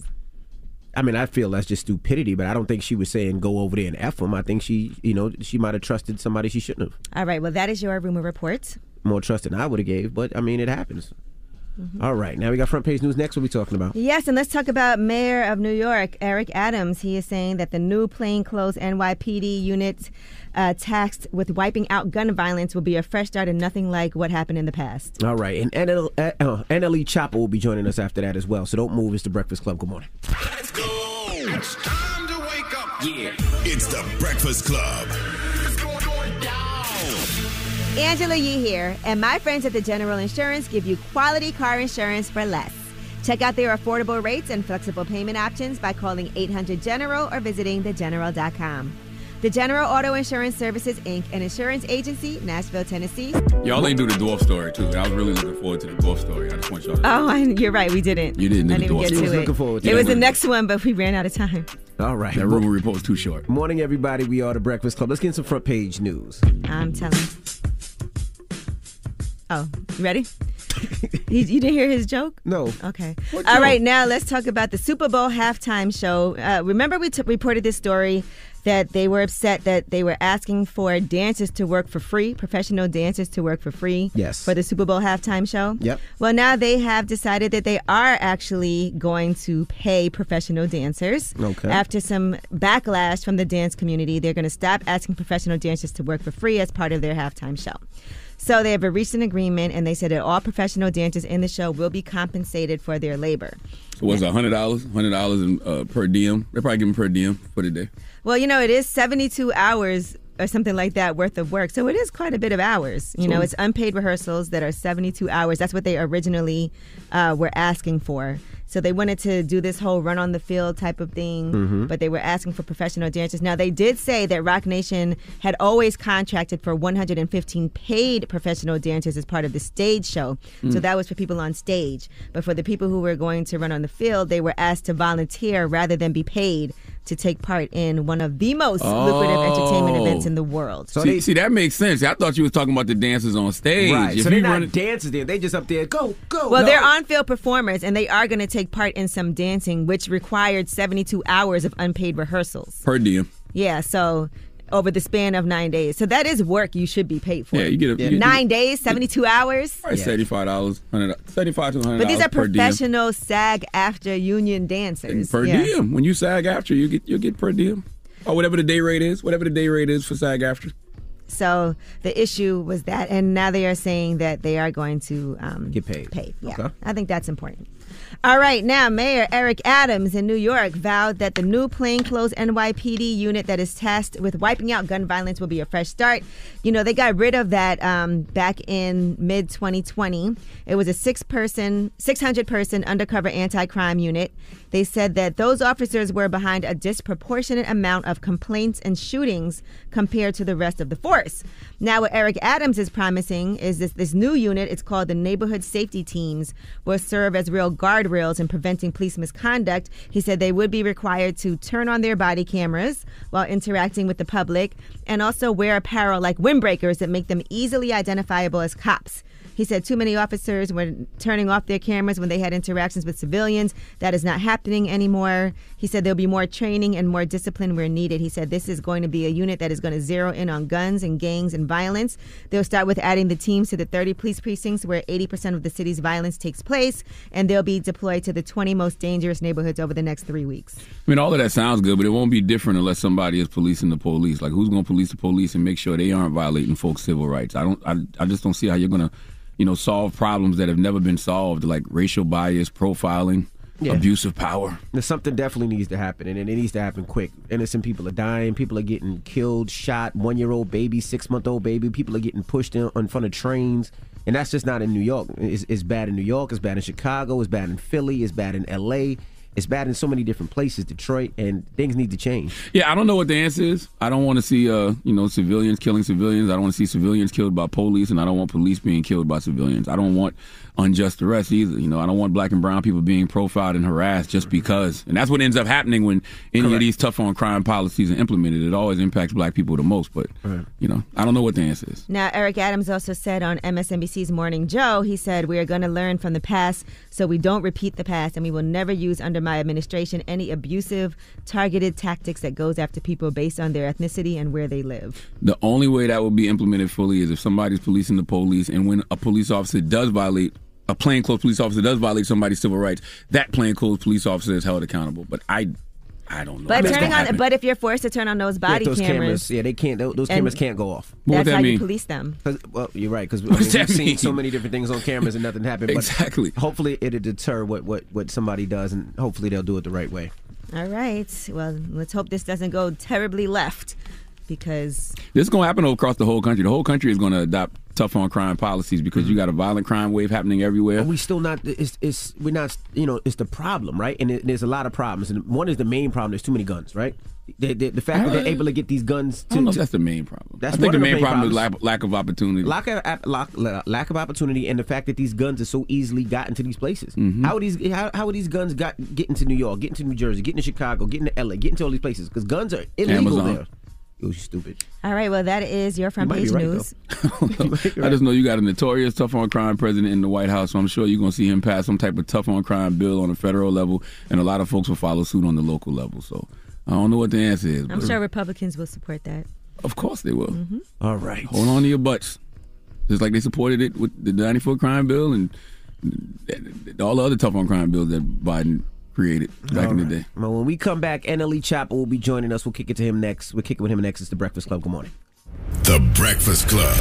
I mean, I feel that's just stupidity, but I don't think she was saying go over there and F him. I think she might have trusted somebody she shouldn't have. All right, well, that is your rumor report. More trust than I would have gave, but I mean, it happens. Mm-hmm. All right, now we got front page news next. What are we talking about? Yes, and let's talk about Mayor of New York, Eric Adams. He is saying that the new plainclothes NYPD unit tasked with wiping out gun violence will be a fresh start and nothing like what happened in the past. All right, and NLE Chopper will be joining us after that as well, so don't move. It's The Breakfast Club. Good morning. Let's go. It's time to wake up. Yeah. It's the Breakfast Club. Angela Yee here, and my friends at the General Insurance give you quality car insurance for less. Check out their affordable rates and flexible payment options by calling 800-GENERAL or visiting thegeneral.com. The General Auto Insurance Services, Inc., an insurance agency, Nashville, Tennessee. Y'all ain't do the dwarf story, too. And I was really looking forward to the dwarf story. I just want y'all to know. Oh, you're right. We didn't. You didn't do I the didn't dwarf get story. to it. Looking forward to It that. was the next one, but we ran out of time. All right. That rumor report was too short. Morning, everybody. We are the Breakfast Club. Let's get some front page news. I'm telling. Oh, you ready? You didn't hear his joke? No. Okay. What All joke? right, now let's talk about the Super Bowl halftime show. Remember we reported this story that they were upset that they were asking for dancers to work for free, professional dancers to work for free for the Super Bowl halftime show? Yep. Well, now they have decided that they are actually going to pay professional dancers. Okay. After some backlash from the dance community, they're going to stop asking professional dancers to work for free as part of their halftime show. So they have reached an agreement, and they said that all professional dancers in the show will be compensated for their labor. So what's it, $100? $100 in, per diem? They probably give them per diem for the day. Well, you know, it is 72 hours or something like that worth of work. So it is quite a bit of hours. You know, it's unpaid rehearsals that are 72 hours. That's what they originally were asking for. So they wanted to do this whole run on the field type of thing, but they were asking for professional dancers. Now, they did say that Roc Nation had always contracted for 115 paid professional dancers as part of the stage show. So that was for people on stage. But for the people who were going to run on the field, they were asked to volunteer rather than be paid to take part in one of the most lucrative entertainment events in the world. So see, that makes sense. I thought you was talking about the dancers on stage. Right. If So they're you not run- dancers there. They just up there, go. Well, they're on-field performers, and they are going to take part in some dancing, which required 72 hours of unpaid rehearsals. per diem. Yeah, so over the span of 9 days. So that is work you should be paid for. Yeah, you get a 9 days, 72 hours. Probably $75, $75 to $100. But these are per diem. professional SAG-AFTRA union dancers. And per Yeah. diem. When you SAG after, you'll get per diem. Or whatever the day rate is. Whatever the day rate is for SAG after. So the issue was that, and now they are saying that they are going to get paid. Yeah, Okay. I think that's important. All right, now Mayor Eric Adams in New York vowed that the new plainclothes NYPD unit that is tasked with wiping out gun violence will be a fresh start. You know, they got rid of that back in mid-2020. It was a 600-person undercover anti-crime unit. They said that those officers were behind a disproportionate amount of complaints and shootings compared to the rest of the force. Now, what Eric Adams is promising is this new unit, it's called the Neighborhood Safety Teams, will serve as real guardrails in preventing police misconduct. He said they would be required to turn on their body cameras while interacting with the public and also wear apparel like windbreakers that make them easily identifiable as cops. He said too many officers were turning off their cameras when they had interactions with civilians. That is not happening anymore. He said there'll be more training and more discipline where needed. He said this is going to be a unit that is going to zero in on guns and gangs and violence. They'll start with adding the teams to the 30 police precincts where 80% of the city's violence takes place, and they'll be deployed to the 20 most dangerous neighborhoods over the next 3 weeks. I mean, all of that sounds good, but it won't be different unless somebody is policing the police. Like, who's going to police the police and make sure they aren't violating folks' civil rights? I just don't see how you're going to, solve problems that have never been solved, like racial bias, profiling, abuse of power. Something definitely needs to happen, and it needs to happen quick. Innocent people are dying. People are getting killed, shot. 1-year-old baby, 6-month-old baby. People are getting pushed in front of trains. And that's just not in New York. It's bad in New York. It's bad in Chicago. It's bad in Philly. It's bad in L.A. It's bad in so many different places, Detroit, and things need to change. Yeah, I don't know what the answer is. I don't want to see, civilians killing civilians. I don't want to see civilians killed by police, and I don't want police being killed by civilians. I don't want unjust arrests either. I don't want black and brown people being profiled and harassed just because. And that's what ends up happening when any of these tough on crime policies are implemented. It always impacts black people the most. But, I don't know what the answer is. Now, Eric Adams also said on MSNBC's Morning Joe, he said, we are going to learn from the past so we don't repeat the past, and we will never use under my administration any abusive, targeted tactics that goes after people based on their ethnicity and where they live. The only way that will be implemented fully is if somebody's policing the police, and when a police officer does violate, a plainclothes police officer does violate somebody's civil rights, that plainclothes police officer is held accountable. But I don't know. But if you're forced to turn on those body cameras, they can't. Those cameras can't go off. That's how you police them. Well, you're right, because we've seen so many different things on cameras and nothing happened. Exactly. But hopefully it'll deter what somebody does, and hopefully they'll do it the right way. All right. Well, let's hope this doesn't go terribly left, because this is going to happen across the whole country. The whole country is going to adopt tough on crime policies because you got a violent crime wave happening everywhere. And we still not. We're not. It's the problem, right? And there's a lot of problems. And one is the main problem. There's too many guns, right? The fact that they're able to get these guns. I don't know if that's the main problem. I think the main problem is lack of opportunity. Lack of opportunity, and the fact that these guns are so easily gotten to these places. How are these guns getting to New York, getting to New Jersey, getting to Chicago, getting to LA, getting to all these places? Because guns are illegal there. You're stupid. All right, well, that is your front page news. I just know you got a notorious tough on crime president in the White House, so I'm sure you're going to see him pass some type of tough on crime bill on a federal level, and a lot of folks will follow suit on the local level. So I don't know what the answer is. I'm sure Republicans will support that. Of course they will. All right. Hold on to your butts. Just like they supported it with the 94 crime bill and all the other tough on crime bills that Biden created back in the day. Well, when we come back, NLE Chopper will be joining us. We'll kick it to him next. We'll kick it with him next. It's The Breakfast Club. Good morning. The Breakfast Club.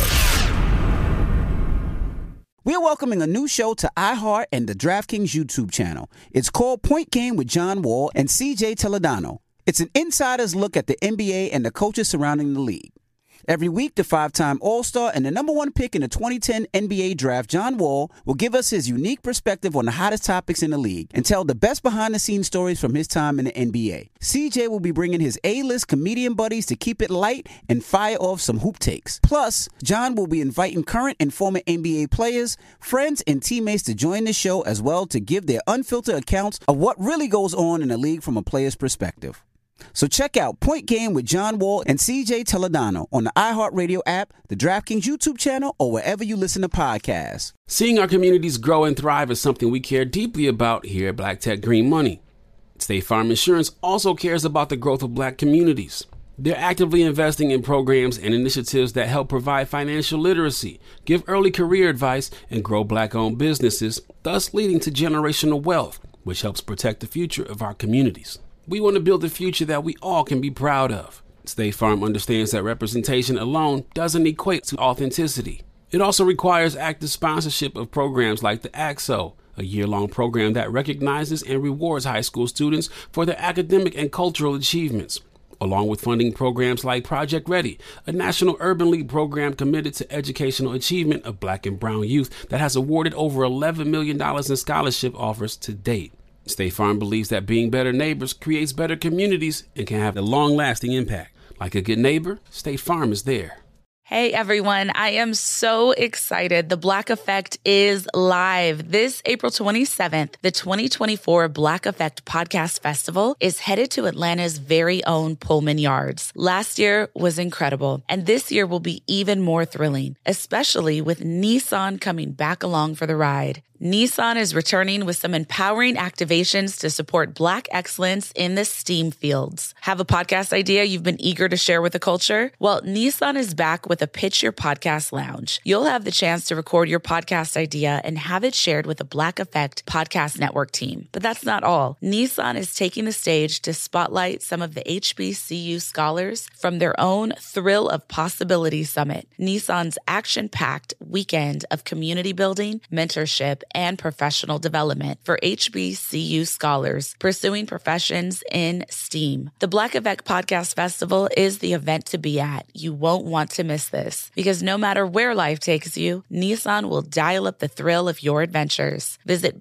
We're welcoming a new show to iHeart and the DraftKings YouTube channel. It's called Point Game with John Wall and CJ Toledano. It's an insider's look at the NBA and the coaches surrounding the league. Every week, the 5-time All-Star and the number 1 pick in the 2010 NBA Draft, John Wall, will give us his unique perspective on the hottest topics in the league and tell the best behind-the-scenes stories from his time in the NBA. CJ will be bringing his A-list comedian buddies to keep it light and fire off some hoop takes. Plus, John will be inviting current and former NBA players, friends, and teammates to join the show as well to give their unfiltered accounts of what really goes on in the league from a player's perspective. So check out Point Game with John Wall and CJ Toledano on the iHeartRadio app, the DraftKings YouTube channel, or wherever you listen to podcasts. Seeing our communities grow and thrive is something we care deeply about here at Black Tech Green Money. State Farm Insurance also cares about the growth of Black communities. They're actively investing in programs and initiatives that help provide financial literacy, give early career advice, and grow Black-owned businesses, thus leading to generational wealth, which helps protect the future of our communities. We want to build a future that we all can be proud of. State Farm understands that representation alone doesn't equate to authenticity. It also requires active sponsorship of programs like the AXO, a year-long program that recognizes and rewards high school students for their academic and cultural achievements, along with funding programs like Project Ready, a National Urban League program committed to educational achievement of Black and brown youth that has awarded over $11 million in scholarship offers to date. State Farm believes that being better neighbors creates better communities and can have a long-lasting impact. Like a good neighbor, State Farm is there. Hey everyone, I am so excited. The Black Effect is live. This April 27th, the 2024 Black Effect Podcast Festival is headed to Atlanta's very own Pullman Yards. Last year was incredible, and this year will be even more thrilling, especially with Nissan coming back along for the ride. Nissan is returning with some empowering activations to support Black excellence in the STEAM fields. Have a podcast idea you've been eager to share with the culture? Well, Nissan is back with a Pitch Your Podcast Lounge. You'll have the chance to record your podcast idea and have it shared with the Black Effect Podcast Network team. But that's not all. Nissan is taking the stage to spotlight some of the HBCU scholars from their own Thrill of Possibility Summit, Nissan's action-packed weekend of community building, mentorship, and professional development for HBCU scholars pursuing professions in STEAM. The Black Effect Podcast Festival is the event to be at. You won't want to miss this because no matter where life takes you, Nissan will dial up the thrill of your adventures. Visit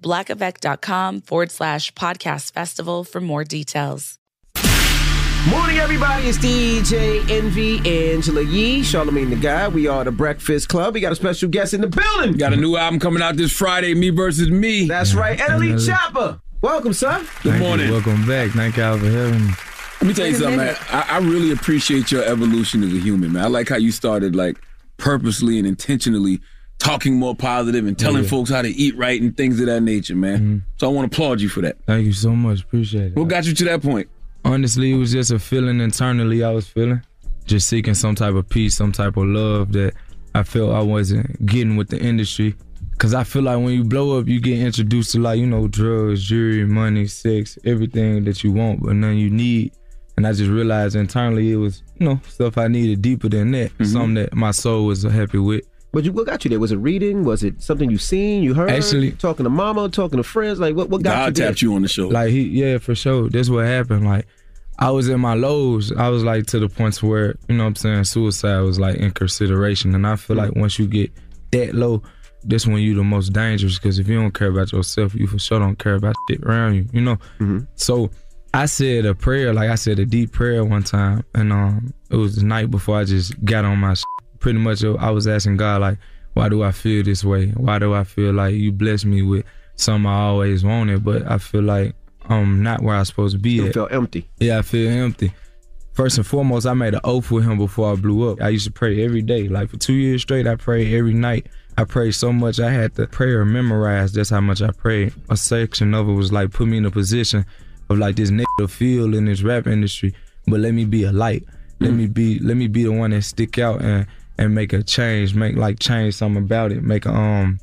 blackeffect.com/podcast festival for more details. Morning, everybody. It's DJ Envy, Angela Yee, Charlamagne the Guy. We are the Breakfast Club. We got a special guest in the building. Got a new album coming out this Friday, Me Versus Me. That's right. NLE Chopper. Welcome, son. Good morning. Welcome back. Thank y'all for having me. Let me tell you something, man. I really appreciate your evolution as a human, man. I like how you started, like, purposely and intentionally talking more positive and telling folks how to eat right and things of that nature, man. Mm-hmm. So I want to applaud you for that. Thank you so much. Appreciate it. What got you to that point? Honestly, it was just a feeling internally I was feeling. Just seeking some type of peace, some type of love that I felt I wasn't getting with the industry. Because I feel like when you blow up, you get introduced to, like, you know, drugs, jewelry, money, sex, everything that you want, but none you need. And I just realized internally it was, you know, stuff I needed deeper than that. Mm-hmm. Something that my soul was happy with. But what got you there? Was it reading? Was it something you seen, you heard? Actually, talking to mama, talking to friends. Like what got God you there? tapped you on the shoulder. Like yeah, for sure. That's what happened. Like I was in my lows. I was like to the point where, you know what I'm saying, suicide was like in consideration. And I feel like once you get that low, that's when you the most dangerous, because if you don't care about yourself, you for sure don't care about shit around you, you know? So I said a prayer, like I said a deep prayer one time, and it was the night before I just got on my shit. Pretty much I was asking God, like, why do I feel this way? Why do I feel like you blessed me with something I always wanted, but I feel like I'm not where I'm supposed to be at. You felt empty. Yeah, I feel empty. First and foremost, I made an oath with him before I blew up. I used to pray every day. Like for 2 years straight, I prayed every night. I prayed so much, I had the prayer memorized. That's how much I prayed. A section of it was like, put me in a position of like this negative field in this rap industry, but let me be a light. Let me be the one that stick out and make a change, change something about it, make a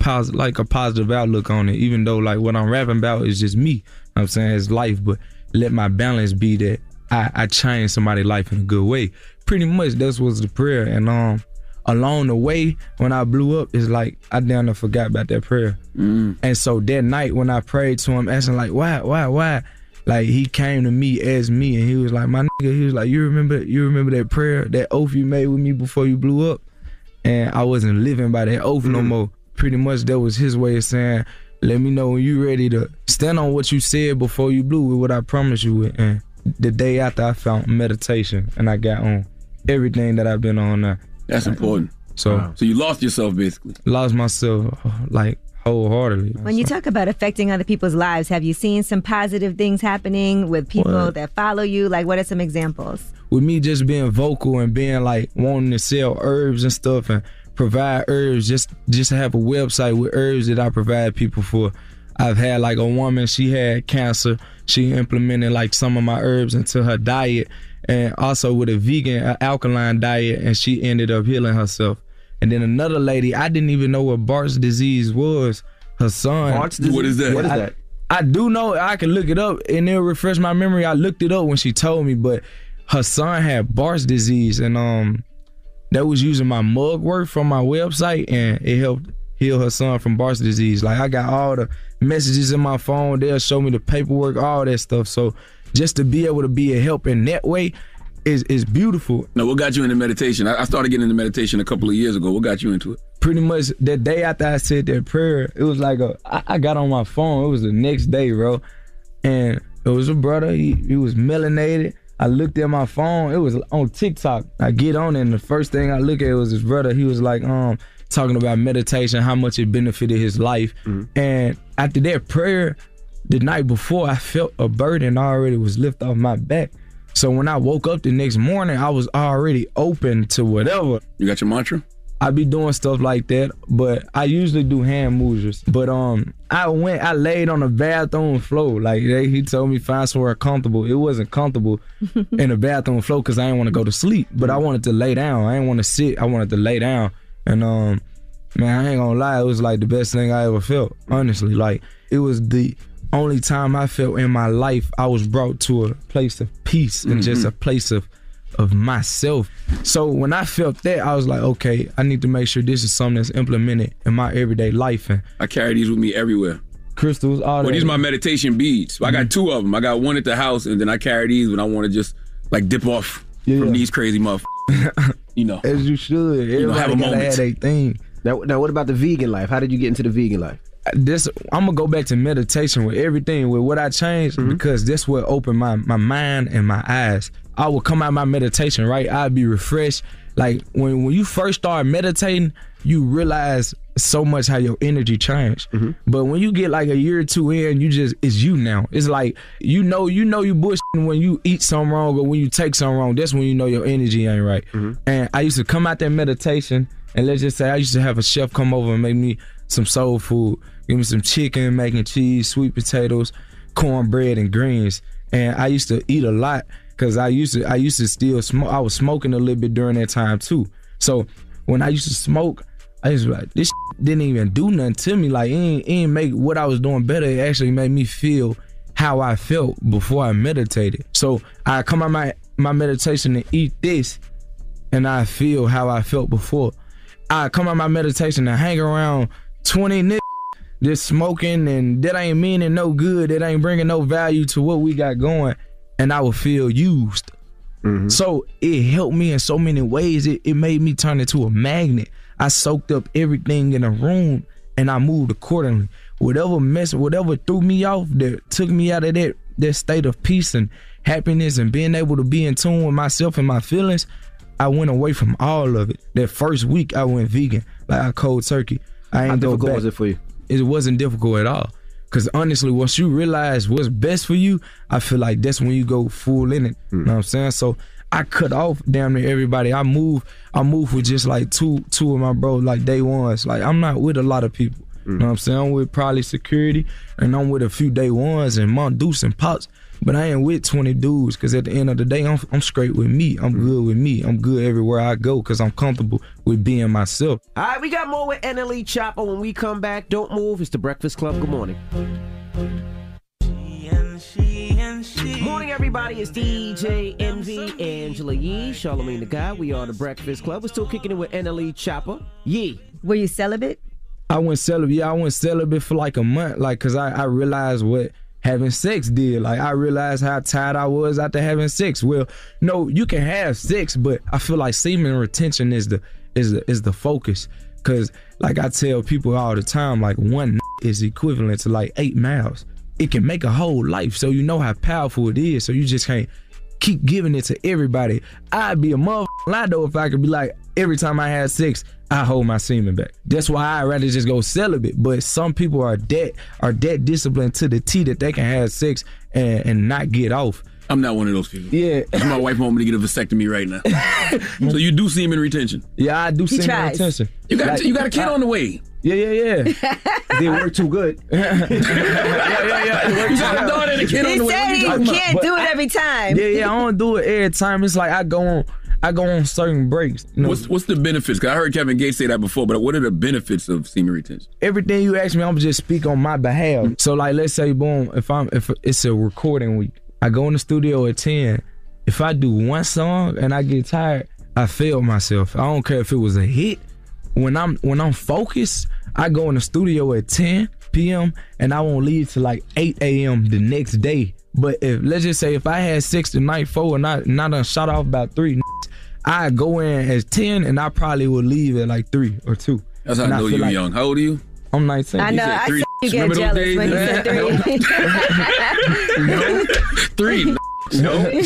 positive outlook on it, even though like what I'm rapping about is just me. You know what I'm saying, it's life, but let my balance be that I change somebody's life in a good way. Pretty much that was the prayer. And along the way, when I blew up, it's like I damn near forgot about that prayer. And so that night when I prayed to him, asking like, why? Like he came to me as me, and he was like, my nigga, he was like, you remember that prayer, that oath you made with me before you blew up? And I wasn't living by that oath no more. Pretty much that was his way of saying, let me know when you ready to stand on what you said before you blew with what I promised you with. And the day after, I found meditation, and I got on everything that I've been on now. That's important. So you lost yourself, basically. Lost myself, like, wholeheartedly. When you talk about affecting other people's lives, have you seen some positive things happening with people that follow you? Like, what are some examples? With me just being vocal and being like wanting to sell herbs and stuff and provide herbs, just to have a website with herbs that I provide people for. I've had like a woman, she had cancer. She implemented like some of my herbs into her diet, and also with a vegan alkaline diet, and she ended up healing herself. And then another lady, I didn't even know what Bart's disease was. Her son. Bart's disease? What is that? What is that? I do know, I can look it up and it'll refresh my memory. I looked it up when she told me, but her son had Bart's disease, and that was using my mug work from my website, and it helped heal her son from Bart's disease. Like I got all the messages in my phone, they'll show me the paperwork, all that stuff. So just to be able to be a help in that way is beautiful. Now, what got you into meditation? I started getting into meditation a couple of years ago. What got you into it? Pretty much that day after I said that prayer, it was like I got on my phone. It was the next day, bro. And it was a brother. He was melanated. I looked at my phone. It was on TikTok. I get on it, and the first thing I look at was his brother. He was like, talking about meditation, how much it benefited his life. And after that prayer, the night before, I felt a burden already was lifted off my back. So when I woke up the next morning, I was already open to whatever. You got your mantra? I be doing stuff like that, but I usually do hand movements. But I laid on the bathroom floor. Like he told me find somewhere comfortable. It wasn't comfortable in the bathroom floor because I didn't want to go to sleep. But I wanted to lay down. I didn't want to sit. I wanted to lay down. And man, I ain't gonna lie, it was like the best thing I ever felt. Honestly, like it was the only time I felt in my life I was brought to a place of peace and just a place of myself. So when I felt that, I was like, okay, I need to make sure this is something that's implemented in my everyday life. And I carry these with me everywhere. Crystals, all that. Well, these are my meditation beads. I got two of them. I got one at the house, and then I carry these when I want to just like dip off from these crazy motherfuckers. You know. As you should. Everybody gotta have their thing. Now, what about the vegan life? How did you get into the vegan life? I'm gonna go back to meditation with everything, with what I changed, because this what opened my mind and my eyes. I would come out of my meditation, right? I'd be refreshed. Like when you first start meditating, you realize so much how your energy changed. But when you get like a year or two in, it's you now. It's like you know you bullshitting when you eat something wrong or when you take something wrong. That's when you know your energy ain't right. And I used to come out that meditation, and let's just say I used to have a chef come over and make me some soul food. Give me some chicken, mac and cheese, sweet potatoes, cornbread, and greens. And I used to eat a lot because I used to still smoke. I was smoking a little bit during that time too. So when I used to smoke, I used to be like, this didn't even do nothing to me. Like it ain't make what I was doing better. It actually made me feel how I felt before I meditated. So I come out my meditation and eat this, and I feel how I felt before. I come out my meditation and hang around 20 niggas just smoking, and that ain't meaning no good. That ain't bringing no value to what we got going, and I would feel used. So it helped me in so many ways. It made me turn into a magnet. I soaked up everything in the room, and I moved accordingly. Whatever threw me off, that took me out of that state of peace and happiness and being able to be in tune with myself and my feelings, I went away from all of it. That first week, I went vegan, like I cold turkey. I ain't How go difficult back. was it for you? It wasn't difficult at all. Because honestly, once you realize what's best for you, I feel like that's when you go full in it. You know what I'm saying? So I cut off damn near everybody. I moved with just like two of my bros, like day ones. Like, I'm not with a lot of people. You know what I'm saying? I'm with probably security, and I'm with a few day ones and Mont Deuce and Pops. But I ain't with 20 dudes, because at the end of the day, I'm straight with me. I'm good with me. I'm good everywhere I go because I'm comfortable with being myself. All right, we got more with NLE Chopper when we come back. Don't move. It's the Breakfast Club. Good morning. Morning, everybody. It's DJ Envy, Angela Yee, Charlamagne the Guy. We are the Breakfast Club. We're still kicking it with NLE Chopper. Yee. Were you celibate? I went celibate. Yeah, I went celibate for like a month, like, because I realized what having sex did. Like, I realized how tired I was after having sex. Well, no, you can have sex, but I feel like semen retention is the focus. Because, like I tell people all the time, like, one is equivalent to like 8 miles. It can make a whole life, so you know how powerful it is. So you just can't keep giving it to everybody. I'd be a motherfucking lie though if I could be like, every time I had sex, I hold my semen back. That's why I'd rather just go celibate. But some people are that disciplined to the T that they can have sex and not get off. I'm not one of those people. Yeah. That's my wife want me to get a vasectomy right now. So you do semen retention? Yeah, I do semen retention. You got a kid on the way. Yeah. Didn't work too good. Yeah. You got a daughter and a kid on the way. He said he can't do it every time. Yeah, I don't do it every time. It's like I go on certain breaks. You know? What's the benefits? Because I heard Kevin Gates say that before, but what are the benefits of semen retention? Everything you ask me, I'm just speak on my behalf. So like, let's say, boom, if it's a recording week, I go in the studio at 10. If I do one song and I get tired, I fail myself. I don't care if it was a hit. When I'm focused, I go in the studio at 10 p.m. and I won't leave till like 8 a.m. the next day. But let's just say if I had sex the night before and I done shot off about 3, I go in as 10 and I probably would leave at like 3 or 2. That's how I know you're young. How old are you? I'm 19. I know. I see you get jealous when he said 3. No. 3. No.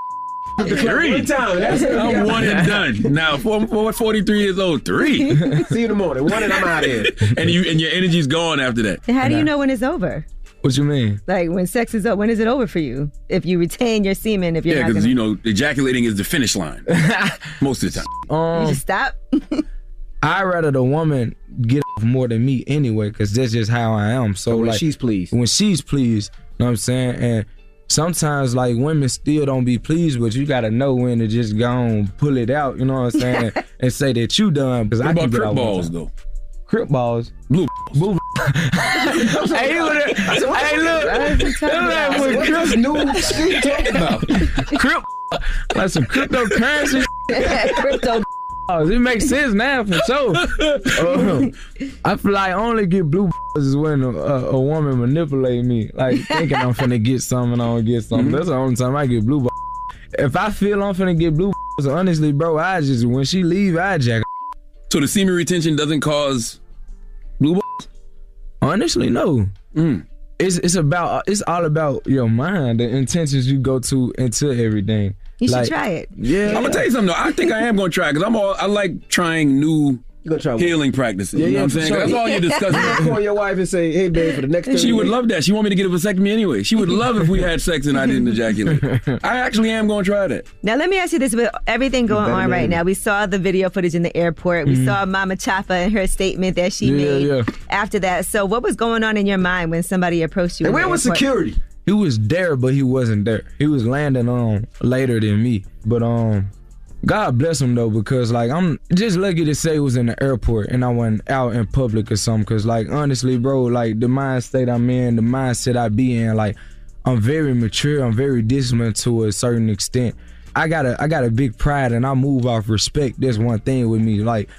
3. I'm one and done. Now, I'm 43 years old. 3. See you in the morning. 1 and I'm out of here. And your energy's gone after that. How do you know when it's over? What you mean? Like, when sex is up, when is it over for you? If you retain your semen, if you're not because ejaculating is the finish line most of the time. You just stop. I'd rather the woman get off more than me anyway, because that's just how I am. So when like, she's pleased. When she's pleased, you know what I'm saying? And sometimes like women still don't be pleased, but you gotta know when to just go and pull it out, you know what I'm saying? and say that you done. What about crip balls though? Crip balls? Blue. Hey, look. What's new shit talking about? Crip, like some cryptocurrency. Crypto. It makes sense now for sure. I feel like I only get blue is when a woman manipulate me, like thinking I'm finna get something and I don't get something. That's the only time I get blue. If I feel I'm finna get blue, honestly, bro, when she leave, I jack. So the semen retention doesn't cause blue balls? Honestly, no. It's all about your mind, the intentions you go into everything. You should try it. Yeah. I'm gonna tell you something though. I think I am gonna try it because I like trying new healing practices. You know what I'm saying? Sure. That's all you're discussing. You call your wife and say, "Hey, babe, for the next." She would love that. She want me to get a vasectomy anyway. She would love if we had sex and I didn't ejaculate. I actually am gonna try that. Now let me ask you this: with everything going on right now, we saw the video footage in the airport. We saw Mama Chopper and her statement that she made after that. So what was going on in your mind when somebody approached you? And where was security? He was there, but he wasn't there. He was landing on later than me. But God bless him though, because like I'm just lucky to say it was in the airport and I wasn't out in public or something. Cause like honestly, bro, like the mind state I'm in, the mindset I be in, like I'm very mature, I'm very disciplined to a certain extent. I got a big pride and I move off respect. That's one thing with me. Like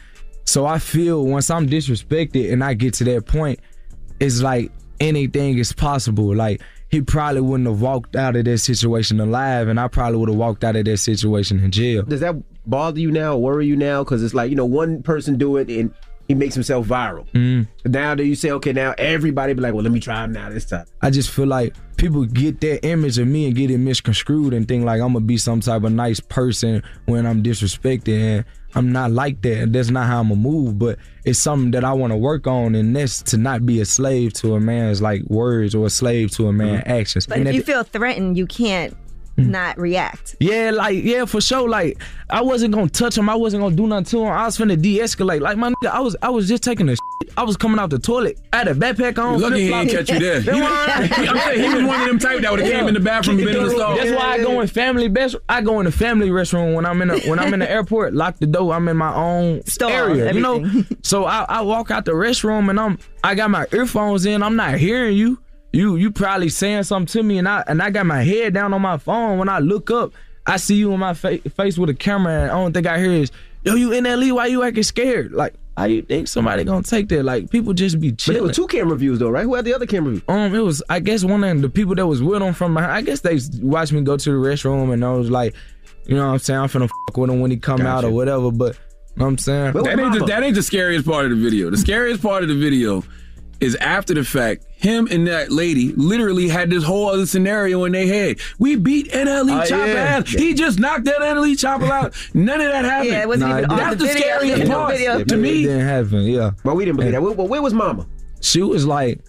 So I feel once I'm disrespected and I get to that point, it's like anything is possible. Like, he probably wouldn't have walked out of that situation alive, and I probably would have walked out of that situation in jail. Does that bother you now, or worry you now? Because it's like, one person do it and he makes himself viral. Now do you say, okay, now everybody be like, well, let me try him now this time? I just feel like people get that image of me and get it misconstrued and think like I'm gonna be some type of nice person when I'm disrespected, and I'm not like that. That's not how I'm gonna move, but it's something that I want to work on, and that's to not be a slave to a man's like words or a slave to a man's actions. But and if you feel threatened, you can't not react. Yeah, for sure. Like, I wasn't gonna touch him. I wasn't gonna do nothing to him. I was finna de-escalate. Like, my nigga, I was just taking a shit. I was coming out the toilet. I had a backpack on. Lucky he didn't catch you there. I'm saying he was one of them type that would have came in the bathroom and been in the stall. That's why I go in family family restroom when I'm in the airport. Lock the door. I'm in my own area. Everything. So I walk out the restroom and I got my earphones in. I'm not hearing you. You probably saying something to me, and I got my head down on my phone. When I look up, I see you in my face with a camera, and I don't think I hear is, yo, you NLE, why you acting scared? Like, how you think somebody gonna take that? Like, people just be chilling. But there were 2 camera views though, right? Who had the other camera view? It was, I guess, one of the people that was with him from behind. I guess they watched me go to the restroom, and I was like, you know what I'm saying, I'm finna fuck with him when he come out or whatever, but you know what I'm saying? That ain't the scariest part of the video. The scariest part of the video is after the fact, him and that lady literally had this whole other scenario in their head. We beat NLE Chopper ass. He just knocked that NLE Chopper out. None of that happened. Yeah, it wasn't even on That's the the video. scariest part to me. It didn't happen, yeah. But we didn't believe that. Where was Mama? She was like,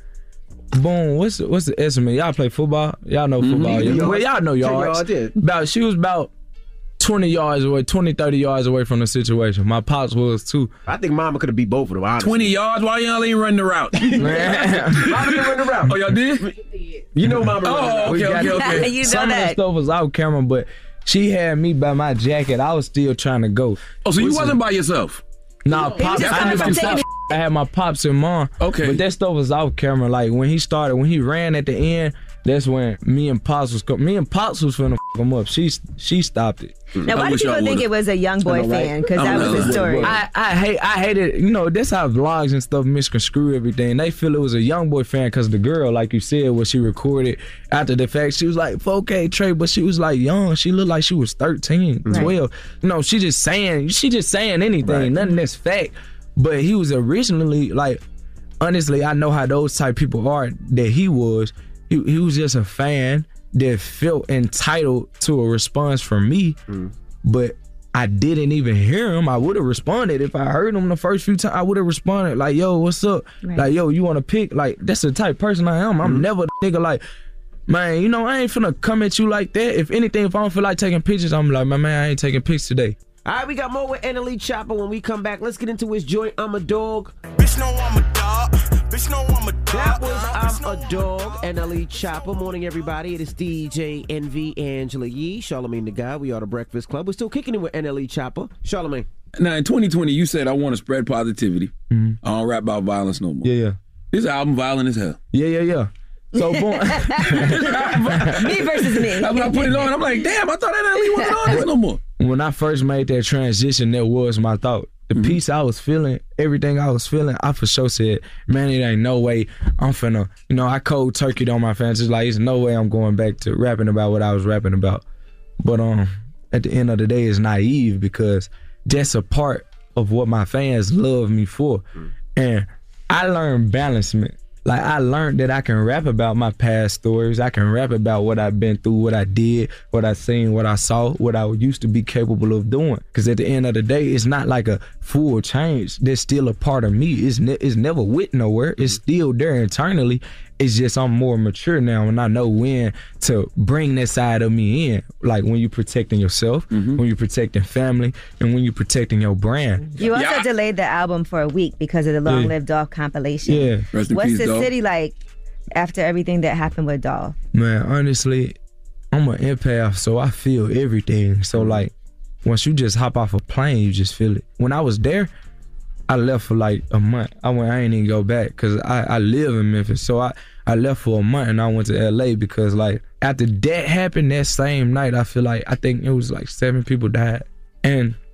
boom, what's the estimate? Y'all play football? Y'all know football. Well, y'all know yards. She was about 20 yards away, 20, 30 yards away from the situation. My pops was too. I think Mama could have beat both of them, honestly. 20 yards? Why y'all ain't running the route? Mama didn't run the route. Oh, y'all did? You know Mama Oh, okay. You know Some of the stuff was out camera, but she had me by my jacket. I was still trying to go. Oh, so you wasn't by yourself? Nah, Pops. I had my pops and mom. Okay. But that stuff was off camera. Like, when he ran at the end, that's when me and Pops was finna fuck him up. She stopped it. Now, why do people think it was a young boy fan? Because that was his story. I hate it. You know, that's how vlogs and stuff misconstrue everything. They feel it was a young boy fan because the girl, like you said, what she recorded after the fact, she was like, 4K Trey, but she was like young. She looked like she was 13, 12. You know, she just saying anything. Right. Nothing that's fact. But he was originally, like, honestly, I know how those type people are that he was. He was just a fan that felt entitled to a response from me, but I didn't even hear him. I would have responded if I heard him the first few times. I would have responded like, "Yo, what's up?" Right. Like, "Yo, you want to pick?" Like, that's the type of person I am. I'm never the nigga like, man, you know, I ain't finna come at you like that. If anything, if I don't feel like taking pictures, I'm like, man, I ain't taking pics today. All right, we got more with NLE Chopper when we come back. Let's get into his joint, I'm a Dog. Bitch, know I'm a dog. Bitch, know I'm a dog. That was I'm a Dog, NLE Chopper. Morning, everybody. It is DJ Envy, Angela Yee, Charlamagne the Guy. We are the Breakfast Club. We're still kicking it with NLE Chopper. Charlamagne. Now, in 2020, you said, I want to spread positivity. I don't rap about violence no more. Yeah. This album violent as hell. Yeah. So, boom. Me versus me. That's when I put it on. I'm like, damn, I thought NLE wasn't on this no more. When I first made that transition, that was my thought. The peace I was feeling, everything I was feeling, I for sure said, man, it ain't no way I'm finna, you know, I cold turkeyed on my fans. It's like, it's no way I'm going back to rapping about what I was rapping about. But at the end of the day, it's naive because that's a part of what my fans love me for. And I learned balancement. Like, I learned that I can rap about my past stories. I can rap about what I've been through, what I did, what I seen, what I saw, what I used to be capable of doing. Because at the end of the day, it's not like a full change. There's still a part of me. It's never went nowhere. It's still there internally. It's just I'm more mature now and I know when to bring that side of me in. Like when you're protecting yourself, when you're protecting family, and when you're protecting your brand. You also delayed the album for a week because of the Long Live Dolph compilation. Yeah. What's the city like after everything that happened with Dolph? Man, honestly, I'm an empath, so I feel everything. So like, once you just hop off a plane, you just feel it. When I was there, I left for like a month. I ain't even go back because I live in Memphis. So I left for a month and I went to LA because like after that happened that same night, I think it was like 7 people died. And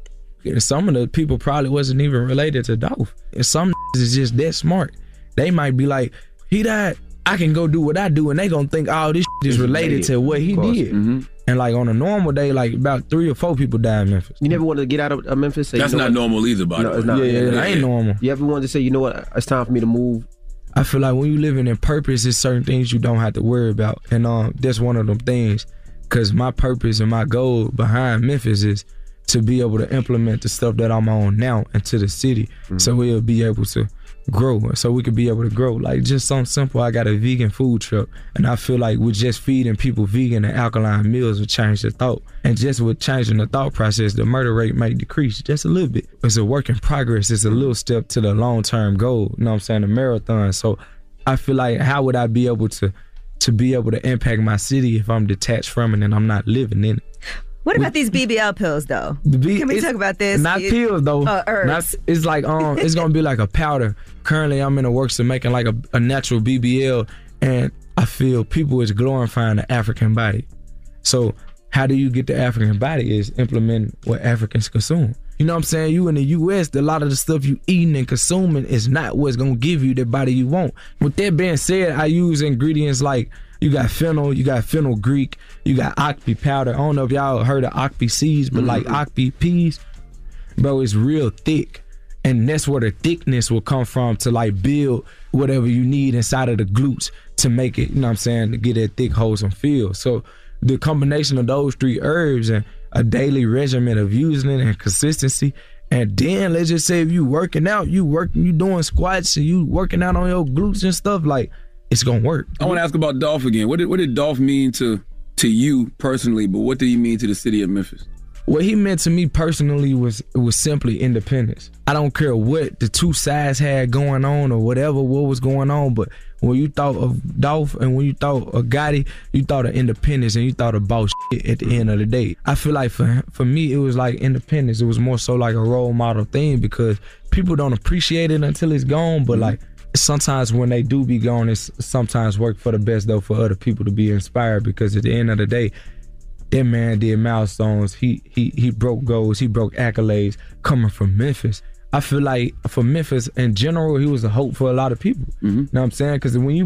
Some of the people probably wasn't even related to Dolph. And some is just that smart. They might be like, he died, I can go do what I do, and they gonna think all this is related to what he did. And like on a normal day, like about 3 or 4 people die in Memphis. You never wanted to get out of Memphis? Say, That's you know not what? normal either, by the way. It's not. That ain't normal. You ever wanted to say, you know what, it's time for me to move? I feel like when you living in purpose, there's certain things you don't have to worry about. And that's one of them things. Because my purpose and my goal behind Memphis is to be able to implement the stuff that I'm on now into the city. So we'll be able to grow. So we could be able to grow. Like just something simple. I got a vegan food truck. And I feel like with just feeding people vegan and alkaline meals would change the thought. And just with changing the thought process, the murder rate might decrease just a little bit. It's a work in progress. It's a little step to the long-term goal. You know what I'm saying? The marathon. So I feel like how would I be able to be able to impact my city if I'm detached from it and I'm not living in it? What about these BBL pills, though? Can we talk about this? Not pills, though. Herbs. It's like it's gonna be like a powder. Currently, I'm in the works of making like a natural BBL, and I feel people is glorifying the African body. So how do you get the African body? Is implementing what Africans consume. You know what I'm saying? You in the U.S., a lot of the stuff you eating and consuming is not what's gonna give you the body you want. With that being said, I use ingredients like you got fennel, you got fenugreek, you got Ocpi powder. I don't know if y'all heard of Ocpi seeds, but like Ocpi peas, bro, it's real thick. And that's where the thickness will come from to like build whatever you need inside of the glutes to make it, you know what I'm saying, to get that thick, wholesome feel. So the combination of those 3 herbs and a daily regimen of using it and consistency, and then let's just say if you working out, you doing squats and you working out on your glutes and stuff, like it's gonna work. I want to ask about Dolph again. What did Dolph mean to you personally, but what did he mean to the city of Memphis? What he meant to me personally was simply independence. I don't care what the 2 sides had going on or what was going on, but when you thought of Dolph and when you thought of Gotti, you thought of independence and you thought about shit at the end of the day. I feel like for me, it was like independence. It was more so like a role model thing because people don't appreciate it until it's gone, but like sometimes when they do be gone, it's sometimes work for the best though for other people to be inspired because at the end of the day, that man did milestones. He broke goals. He broke accolades coming from Memphis. I feel like for Memphis in general, he was a hope for a lot of people. You know what I'm saying? Because when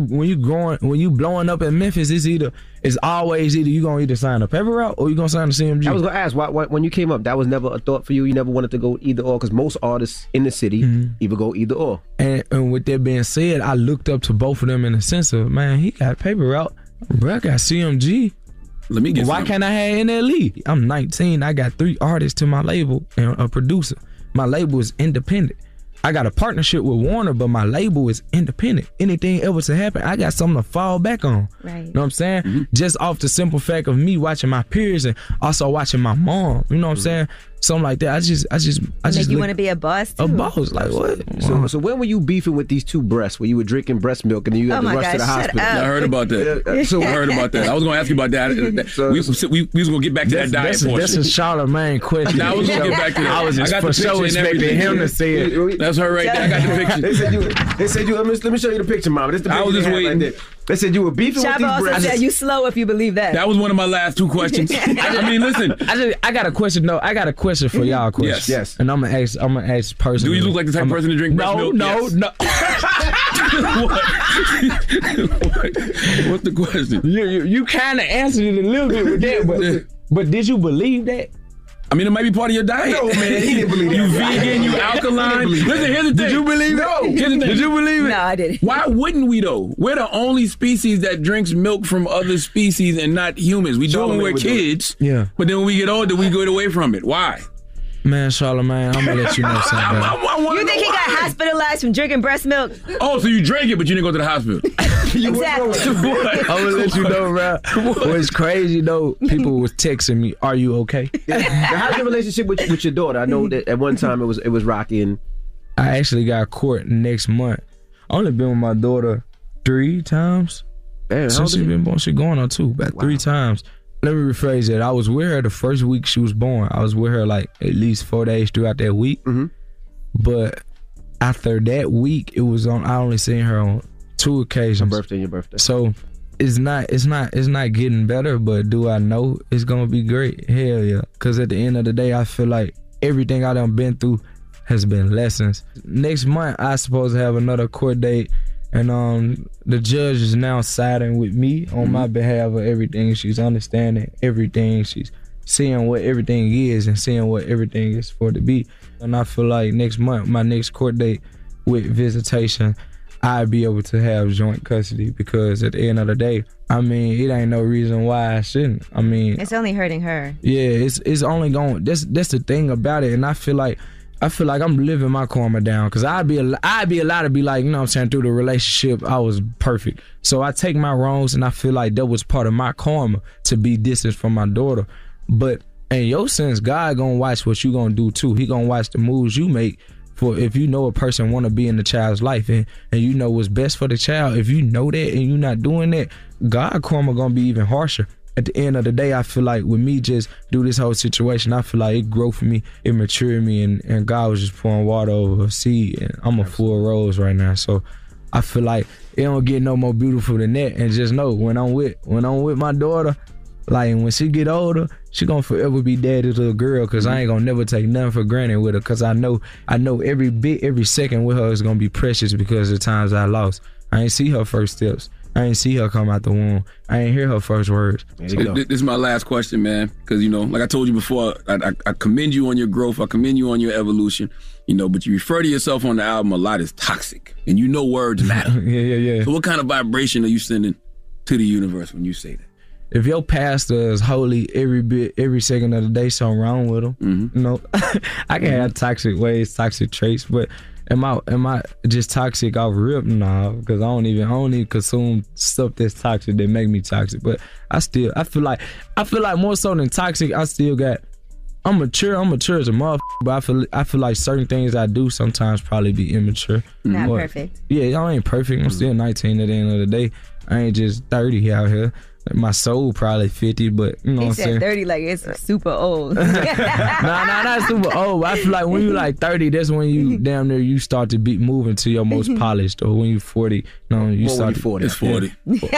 you blowing up in Memphis, it's always either you gonna sign a paper route or you gonna sign a CMG. I was gonna ask why when you came up, that was never a thought for you. You never wanted to go either or because most artists in the city either go either or. And with that being said, I looked up to both of them in the sense of, man, he got paper route, bro, I got CMG. Let me get Why can't I have NLE? I'm 19. I got 3 artists to my label and a producer. My label is independent. I got a partnership with Warner, but my label is independent. Anything ever to happen, I got something to fall back on. Right. You know what I'm saying? Just off the simple fact of me watching my peers and also watching my mom. You know what I'm saying? Something like that. I just Make you want to be a boss too. A boss, like what? So when were you beefing with these 2 breasts where you were drinking breast milk and then you had to rush to the hospital? I heard about that. I heard about that. I was going to ask you about that. We was going to get back to that diet portion. That's a Charlamagne question. I was going to get back to that. I was just for sure expecting him to say it. That's her right there. I got the picture. They said you. Let me show you the picture, Mama. This the picture I was just waiting. Right they said you were beefing with these breasts. Said you slow if you believe that. That was one of my last 2 questions. I mean, listen. I got a question. No, I got a question for y'all. Yes. And I'm gonna ask personally. Do you look like the type of person to drink breast milk? No. What? What's the question? You kind of answered it a little bit with that, but did you believe that? I mean, it might be part of your diet. No, man, he didn't believe that. You vegan, you alkaline. Listen, here's the thing. Did you believe it? No. Here's the thing. Did you believe it? No, I didn't. Why wouldn't we, though? We're the only species that drinks milk from other species and not humans. We do it when we're kids. Yeah. But then when we get older, we get away from it. Why? Man, Charlamagne, I'm gonna let you know something. You think he got hospitalized from drinking breast milk? Oh, so you drank it, but you didn't go to the hospital. Exactly. I'm gonna let you know, bro. What's crazy though, people was texting me, "Are you okay?" Now, how's your relationship with your daughter? I know that at one time it was rocky. And I actually got court next month. I only been with my daughter 3 times. Damn, since she been born. She going on 2, about 3 times. Let me rephrase it. I was with her the first week she was born. I was with her like at least 4 days throughout that week. But after that week, it was on. I only seen her on 2 occasions. Her birthday and your birthday. So it's not getting better. But do I know it's gonna be great? Hell yeah. Because at the end of the day, I feel like everything I done been through has been lessons. Next month, I supposed to have another court date, and the judge is now siding with me on my behalf of everything. She's understanding everything. She's seeing what everything is and seeing what everything is for to be. And I feel like next month, my next court date with visitation, I'd be able to have joint custody, because at the end of the day, I mean, it ain't no reason why I shouldn't. I mean, it's only hurting her. Yeah, it's only going. That's the thing about it, and I feel like I'm living my karma down, because I'd be allowed to be like, you know what I'm saying, through the relationship I was perfect. So I take my wrongs, and I feel like that was part of my karma to be distant from my daughter. But in your sense, God gonna watch what you gonna do too. He gonna watch the moves you make. For if you know a person want to be in the child's life and you know what's best for the child, if you know that and you're not doing that, God karma gonna be even harsher. At the end of the day, I feel like with me just do this whole situation, I feel like it grew for me, it matured me, and God was just pouring water over a seed, and I'm a full rose right now. So I feel like it don't get no more beautiful than that. And just know when I'm with my daughter, like when she get older, she gonna forever be daddy's little girl, because I ain't gonna never take nothing for granted with her, because I know every second with her is gonna be precious, because of the times I lost. I ain't see her first steps. I ain't see her come out the womb. I ain't hear her first words. So this is my last question, man, because, you know, like I told you before, I commend you on your growth. I commend you on your evolution, you know, but you refer to yourself on the album a lot as toxic, and you know words matter. Yeah. So what kind of vibration are you sending to the universe when you say that? If your pastor is holy every second of the day, something wrong with him. You know, I can have toxic ways, toxic traits, but am I just toxic off rip? Nah, because I don't even consume stuff that's toxic that make me toxic. But I feel like more so than toxic, I'm mature as a motherfucker, but I feel like certain things I do sometimes probably be immature. Not perfect. Yeah, I ain't perfect. I'm still 19 at the end of the day. I ain't just 30 out here. My soul probably 50, but you know what I'm saying? He said 30 like it's super old. Nah, not super old. I feel like when you like 30, that's when you damn near you start to be moving to your most polished. Or when you 40, you start to 40. It's 40.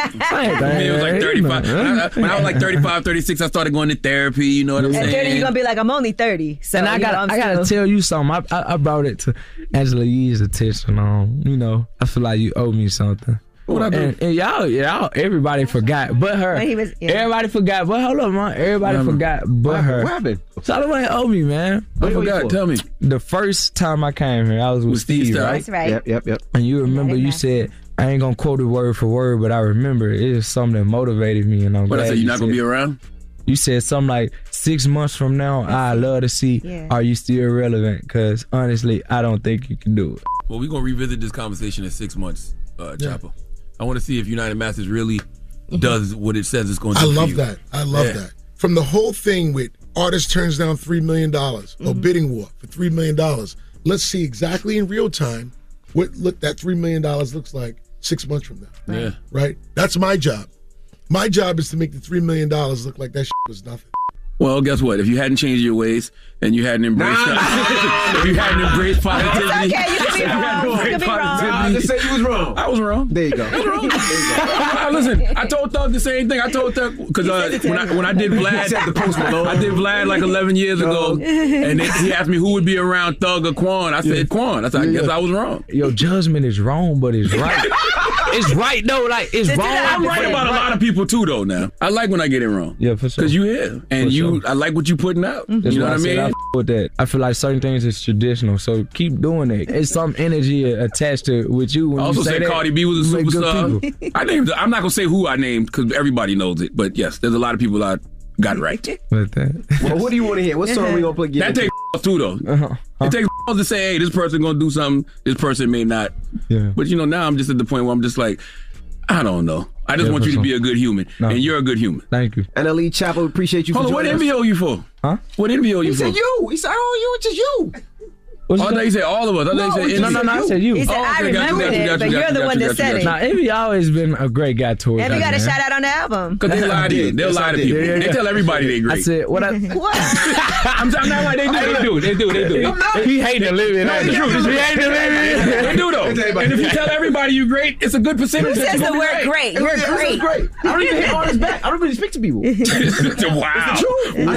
It was like 35. When I was like 35, 36, I started going to therapy. You know what I'm saying? At 30, you're gonna be like, I'm only 30. So and I gotta tell you something. I brought it to Angela Yee's attention. You know, I feel like you owe me something. What I do? And y'all, everybody forgot but her. Everybody forgot, but hold on, man. Everybody forgot but her. What happened? Solomon owed me, man. I forgot. Tell me. The first time I came here, I was with Steve, right? That's right. Yep. And you remember you said, I ain't gonna quote it word for word, but I remember it was something that motivated me, and I'm glad. What I said, you're not gonna be around? You said something like 6 months from now, I love to see, are you still relevant? Because honestly, I don't think you can do it. Well, we're gonna revisit this conversation in 6 months, Chopper. I want to see if United Masters really does what it says it's going to do. I love that. From the whole thing with artist turns down $3 million, or bidding war for $3 million, let's see exactly in real time what that $3 million looks like 6 months from now. Yeah. Right? That's my job. My job is to make the $3 million look like that shit was nothing. Well, guess what? If you hadn't changed your ways and you hadn't embraced if you hadn't embraced positivity, It's okay, you could be wrong. You could be wrong. Just say you was wrong. I was wrong. There you go. Listen, I told Thug the same thing. I told Thug because when I did Vlad, I did Vlad like 11 years ago, and he asked me who would be around Thug or Quan. I said Quan. I said, I guess I was wrong. Your judgment is wrong, but it's right. It's right though. Like it's wrong. I'm right about a lot of people too, though. Now I like when I get it wrong. Yeah, for sure. Because you here and I like what you putting out. That's You know why what I mean? I with that. I feel like certain things is traditional, so keep doing it. It's some energy attached to it with you. When I also you say said that, Cardi B was a you make good superstar. people. I'm not gonna say who I named because everybody knows it. But yes, there's a lot of people I got right. With that. Well, what do you want to hear? What song we gonna play? That takes too though. It takes to say, hey, this person gonna do something. This person may not. Yeah. But now I'm just at the point where I'm just like, I don't know. I just want you to be a good human, and you're a good human. Thank you. And Ali Chapel, appreciate you for Hold on, what joining us. envy owe you for? Huh? What envy owe you He for? said you. He said, oh, you, just you. I thought you said all of us. I thought you said No, I said you. He said, I remembered it, but you're the one that said it. Nah, Envy always been a great guy towards Envy us, got a man. shout out on the album. Because they lie to you. They'll lie to people. Yeah. They tell everybody they great. I said, what? What? I'm not like they do. They do. He hate the living. No, it's true. He hate the living. They do though. everybody. And if you tell everybody you're great, it's a good percentage. Who that says you're the gonna be word great? You're This is great. great. I don't even hit artists back. I don't really speak to people. Wow. It's the truth.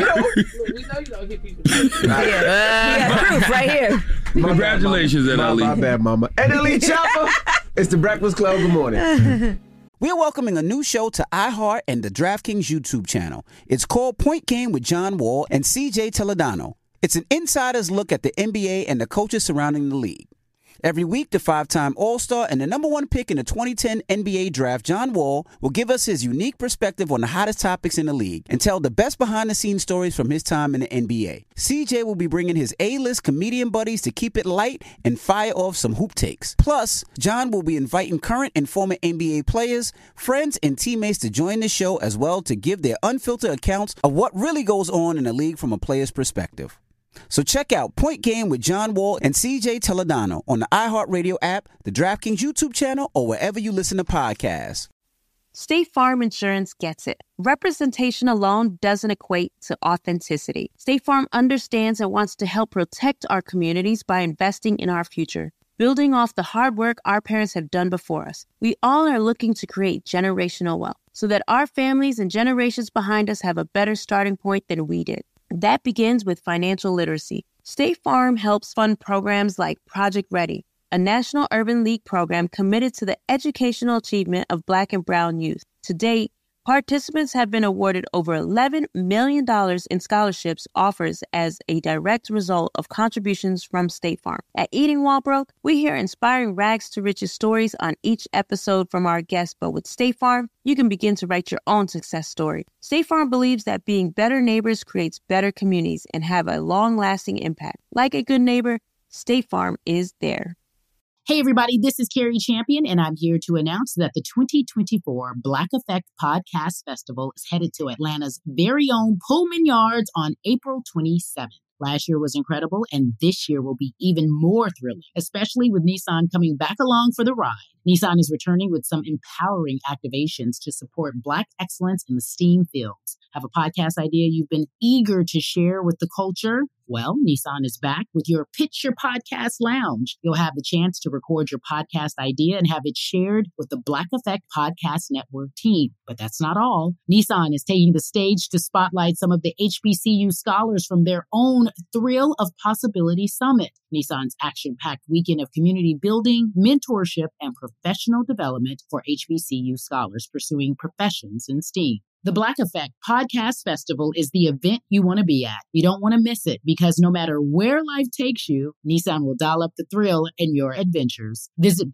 Yeah, proof right here. Congratulations, NLE. My bad, mama. NLE Chopper. It's the Breakfast Club. Good morning. We're welcoming a new show to iHeart and the DraftKings YouTube channel. It's called Point Game with John Wall and CJ Toledano. It's an insider's look at the NBA and the coaches surrounding the league. Every week, the 5-time All-Star and the number 1 pick in the 2010 NBA Draft, John Wall, will give us his unique perspective on the hottest topics in the league and tell the best behind-the-scenes stories from his time in the NBA. CJ will be bringing his A-list comedian buddies to keep it light and fire off some hoop takes. Plus, John will be inviting current and former NBA players, friends, and teammates to join the show as well to give their unfiltered accounts of what really goes on in the league from a player's perspective. So check out Point Game with John Wall and CJ Toledano on the iHeartRadio app, the DraftKings YouTube channel, or wherever you listen to podcasts. State Farm Insurance gets it. Representation alone doesn't equate to authenticity. State Farm understands and wants to help protect our communities by investing in our future, building off the hard work our parents have done before us. We all are looking to create generational wealth so that our families and generations behind us have a better starting point than we did. That begins with financial literacy. State Farm helps fund programs like Project Ready, a National Urban League program committed to the educational achievement of Black and Brown youth. To date, participants have been awarded over $11 million in scholarships offers as a direct result of contributions from State Farm. At Eating While Broke, we hear inspiring rags to riches stories on each episode from our guests, but with State Farm, you can begin to write your own success story. State Farm believes that being better neighbors creates better communities and have a long-lasting impact. Like a good neighbor, State Farm is there. Hey, everybody, this is Carrie Champion, and I'm here to announce that the 2024 Black Effect Podcast Festival is headed to Atlanta's very own Pullman Yards on April 27th. Last year was incredible, and this year will be even more thrilling, especially with Nissan coming back along for the ride. Nissan is returning with some empowering activations to support Black excellence in the STEAM fields. Have a podcast idea you've been eager to share with the culture? Well, Nissan is back with your Pitch Your Podcast Lounge. You'll have the chance to record your podcast idea and have it shared with the Black Effect Podcast Network team. But that's not all. Nissan is taking the stage to spotlight some of the HBCU scholars from their own Thrill of Possibility Summit, Nissan's action-packed weekend of community building, mentorship, and professional development for HBCU scholars pursuing professions in STEAM. The Black Effect Podcast Festival is the event you want to be at. You don't want to miss it because no matter where life takes you, Nissan will dial up the thrill in your adventures. Visit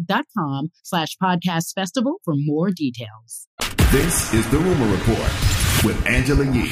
blackeffect.com/podcast festival for more details. This is the Rumor Report with Angela Yee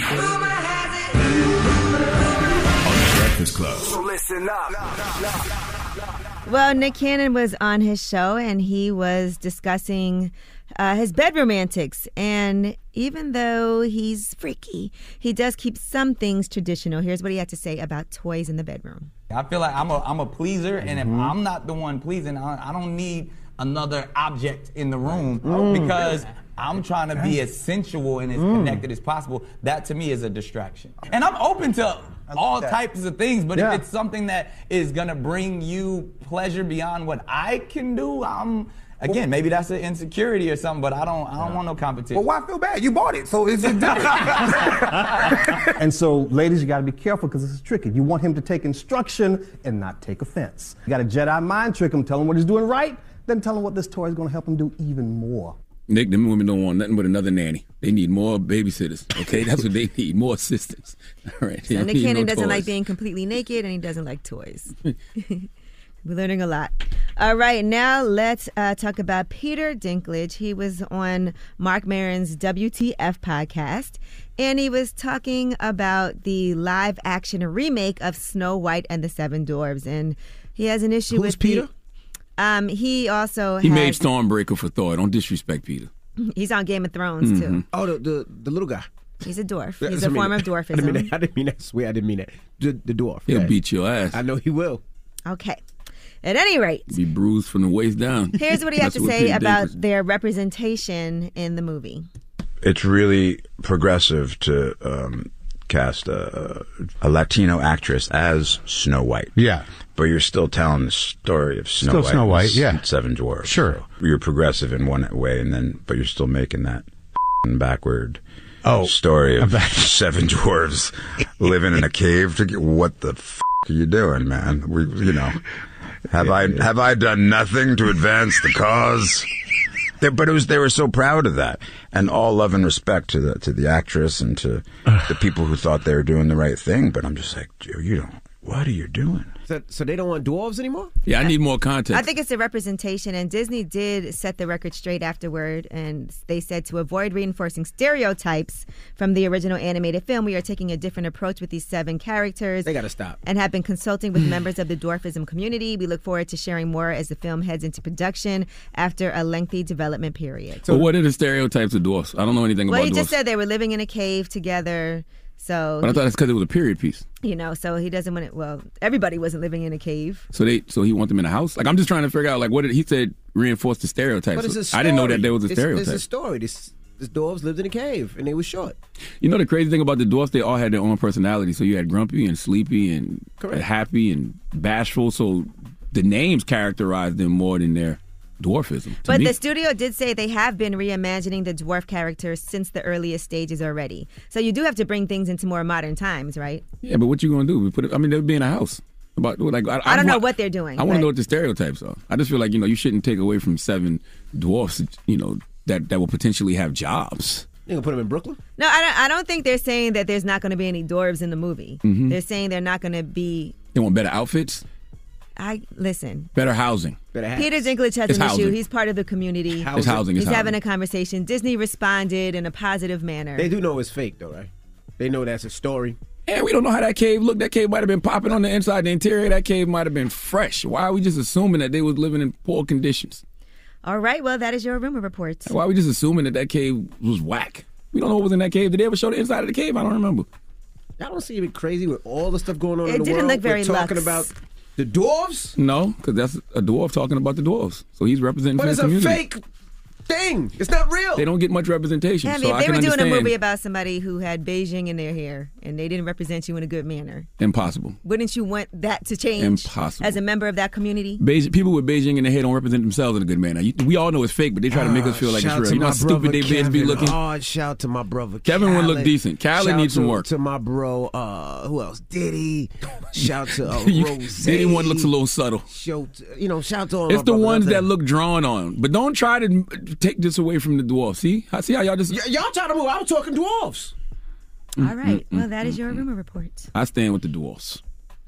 on the Breakfast Club. So listen up. Well, Nick Cannon was on his show and he was discussing his bedroom antics. And even though he's freaky, he does keep some things traditional. Here's what he had to say about toys in the bedroom. I feel like I'm a pleaser, and if I'm not the one pleasing, I don't need another object in the room because I'm trying to be as sensual and as connected as possible. That to me is a distraction. And I'm open to all types of things, but if it's something that is gonna bring you pleasure beyond what I can do, again, maybe that's an insecurity or something, but I don't want no competition. Well, why feel bad? You bought it, so it's just And so, ladies, you got to be careful because this is tricky. You want him to take instruction and not take offense. You got to Jedi mind trick him, tell him what he's doing right, then tell him what this toy is going to help him do even more. Nick, them women don't want nothing but another nanny. They need more babysitters, okay? That's what they need, more assistants. All right. So Nick Cannon doesn't like being completely naked, and he doesn't like toys. We're learning a lot. All right, now let's talk about Peter Dinklage. He was on Mark Maron's WTF podcast, and he was talking about the live-action remake of Snow White and the Seven Dwarfs, and he has an issue with Peter? He also He made Stormbreaker for Thor. Don't disrespect Peter. He's on Game of Thrones, too. Oh, the little guy. He's a dwarf. He's a form of dwarfism. I didn't mean that. I swear I didn't mean that. The dwarf. He'll beat your ass. I know he will. Okay. At any rate, be bruised from the waist down. Here's what he had to say about their representation in the movie. It's really progressive to cast a Latino actress as Snow White. Yeah. But you're still telling the story of Snow Still White. Snow White, yeah. Seven Dwarfs. Sure. So you're progressive in one way, but you're still making that backward story of seven dwarves living in a cave. What the are you doing, man? Have I done nothing to advance the cause? But they were so proud of that, and all love and respect to the actress and to the people who thought they were doing the right thing. But I'm just like, what are you doing? So they don't want dwarves anymore? Yeah, I need more context. I think it's a representation, and Disney did set the record straight afterward, and they said to avoid reinforcing stereotypes from the original animated film, we are taking a different approach with these 7 characters. They got to stop. And have been consulting with members of the dwarfism community. We look forward to sharing more as the film heads into production after a lengthy development period. So what are the stereotypes of dwarfs? I don't know anything about dwarfs. Well, he dwarfs. just said they were living in a cave together. So, but I thought that's because it was a period piece. So he doesn't want it. Well, everybody wasn't living in a cave. So he want them in a house. Like, I'm just trying to figure out, like, what did he said reinforce the stereotypes? But it's a story. I didn't know that there was a stereotype. It's a story. This dwarves lived in a cave and they were short. You know the crazy thing about the dwarfs, they all had their own personality. So you had grumpy and sleepy and happy and bashful. So the names characterized them more than their dwarfism. But the studio did say they have been reimagining the dwarf characters since the earliest stages already. So you do have to bring things into more modern times, right? Yeah, but what you gonna do? They would be in a house. I don't know what they're doing. I want to know what the stereotypes are. I just feel like you shouldn't take away from 7 dwarfs. That will potentially have jobs. You gonna put them in Brooklyn? No, I don't think they're saying that there's not going to be any dwarves in the movie. Mm-hmm. They're saying they're not going to be. They want better outfits. Listen. Better housing. Peter Dinklage has an issue. He's part of the community. It's housing. He's having a conversation. Disney responded in a positive manner. They do know it's fake, though, right? They know that's a story. And we don't know how that cave looked. That cave might have been popping on the inside. The interior of that cave might have been fresh. Why are we just assuming that they was living in poor conditions? All right. Well, that is your rumor report. Why are we just assuming that cave was whack? We don't know what was in that cave. Did they ever show the inside of the cave? I don't remember. Y'all don't seem crazy with all the stuff going on in the world. It didn't look very We're talking about the dwarves? No, because that's a dwarf talking about the dwarves. So he's representing the community. But it's a fake thing. It's not real. They don't get much representation. Yeah, I mean, they were doing a movie about somebody who had Beijing in their hair, and they didn't represent you in a good manner. Impossible. Wouldn't you want that to change? Impossible. As a member of that community? People with Beijing in their hair don't represent themselves in a good manner. We all know it's fake, but they try to make us feel like it's real. You know how stupid they be looking? Oh, shout to my brother Kevin would look decent. Khaled needs some work. To my bro, who else? Diddy. Shout to Rose. Diddy one looks a little subtle. Shout to all It's the ones that look drawn on. But don't try to take this away from the dwarfs. See how y'all just y'all trying to move. I was talking dwarfs. All right. Well, that is your rumor report. I stand with the dwarfs.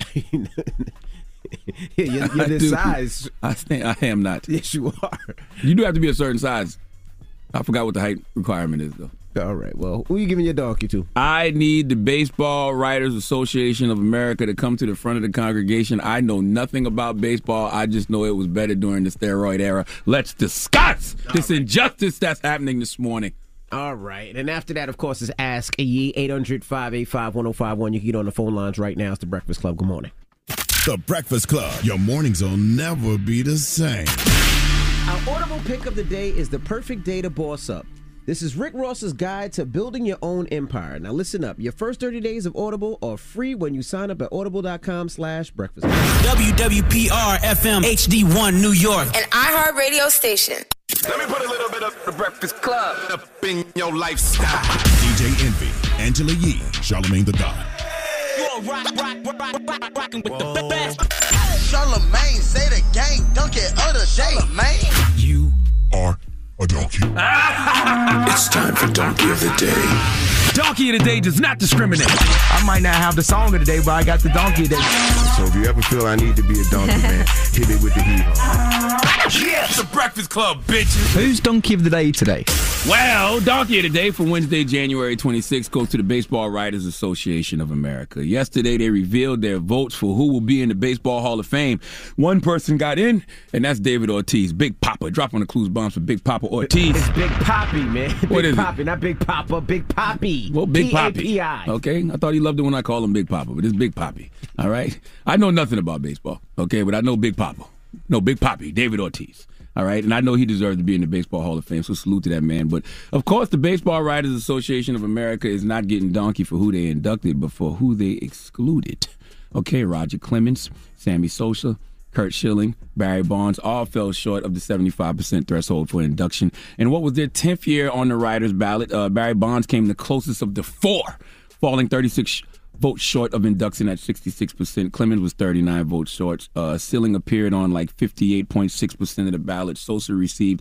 You're this size. I am not. Yes, you are. You do have to be a certain size. I forgot what the height requirement is, though. All right. Well, who are you giving your donkey to? I need the Baseball Writers Association of America to come to the front of the congregation. I know nothing about baseball. I just know it was better during the steroid era. Let's discuss this injustice that's happening this morning. All right. And after that, of course, is Ask Ye, 800-585-1051. You can get on the phone lines right now. It's The Breakfast Club. Good morning. The Breakfast Club. Your mornings will never be the same. Our Audible pick of the day is The Perfect Day to Boss Up. This is Rick Ross's guide to building your own empire. Now listen up. Your first 30 days of Audible are free when you sign up at audible.com/breakfast. WWPR FM HD1 New York. An iHeart radio station. Let me put a little bit of The Breakfast Club up in your lifestyle. DJ Envy, Angela Yee, Charlamagne the God. You are rocking with the best. Charlamagne say the gang dunk it other day, man. You are a donkey. It's time for Donkey of the Day. Donkey of the Day does not discriminate. I might not have the song of the day, but I got the Donkey of the Day. So if you ever feel I need to be a donkey, man, hit it with the heat. Yeah, The Breakfast Club, bitches. Who's Donkey of the Day today? Well, Donkey of the Day for Wednesday, January 26th goes to the Baseball Writers Association of America. Yesterday, they revealed their votes for who will be in the Baseball Hall of Fame. One person got in, and that's David Ortiz. Big Papa. Drop on the clues bombs for Big Papa Ortiz. It's Big Papi, man. What Big is Papi, not Big Papa. Big Papi. Well, Big Papi. P-A-P-I. Okay, I thought he loved it when I call him Big Papa, but it's Big Papi. All right? I know nothing about baseball, okay, but I know Big Papa. No, Big Papi, David Ortiz. All right, and I know he deserves to be in the Baseball Hall of Fame, so salute to that man. But, of course, the Baseball Writers Association of America is not getting donkey for who they inducted, but for who they excluded. Okay, Roger Clemens, Sammy Sosa, Curt Schilling, Barry Bonds all fell short of the 75% threshold for induction. And what was their 10th year on the writers' ballot? Barry Bonds came the closest of the four, falling 36 votes short of induction at 66%. Clemens was 39 votes short. Schilling appeared on like 58.6% of the ballot. Sosa received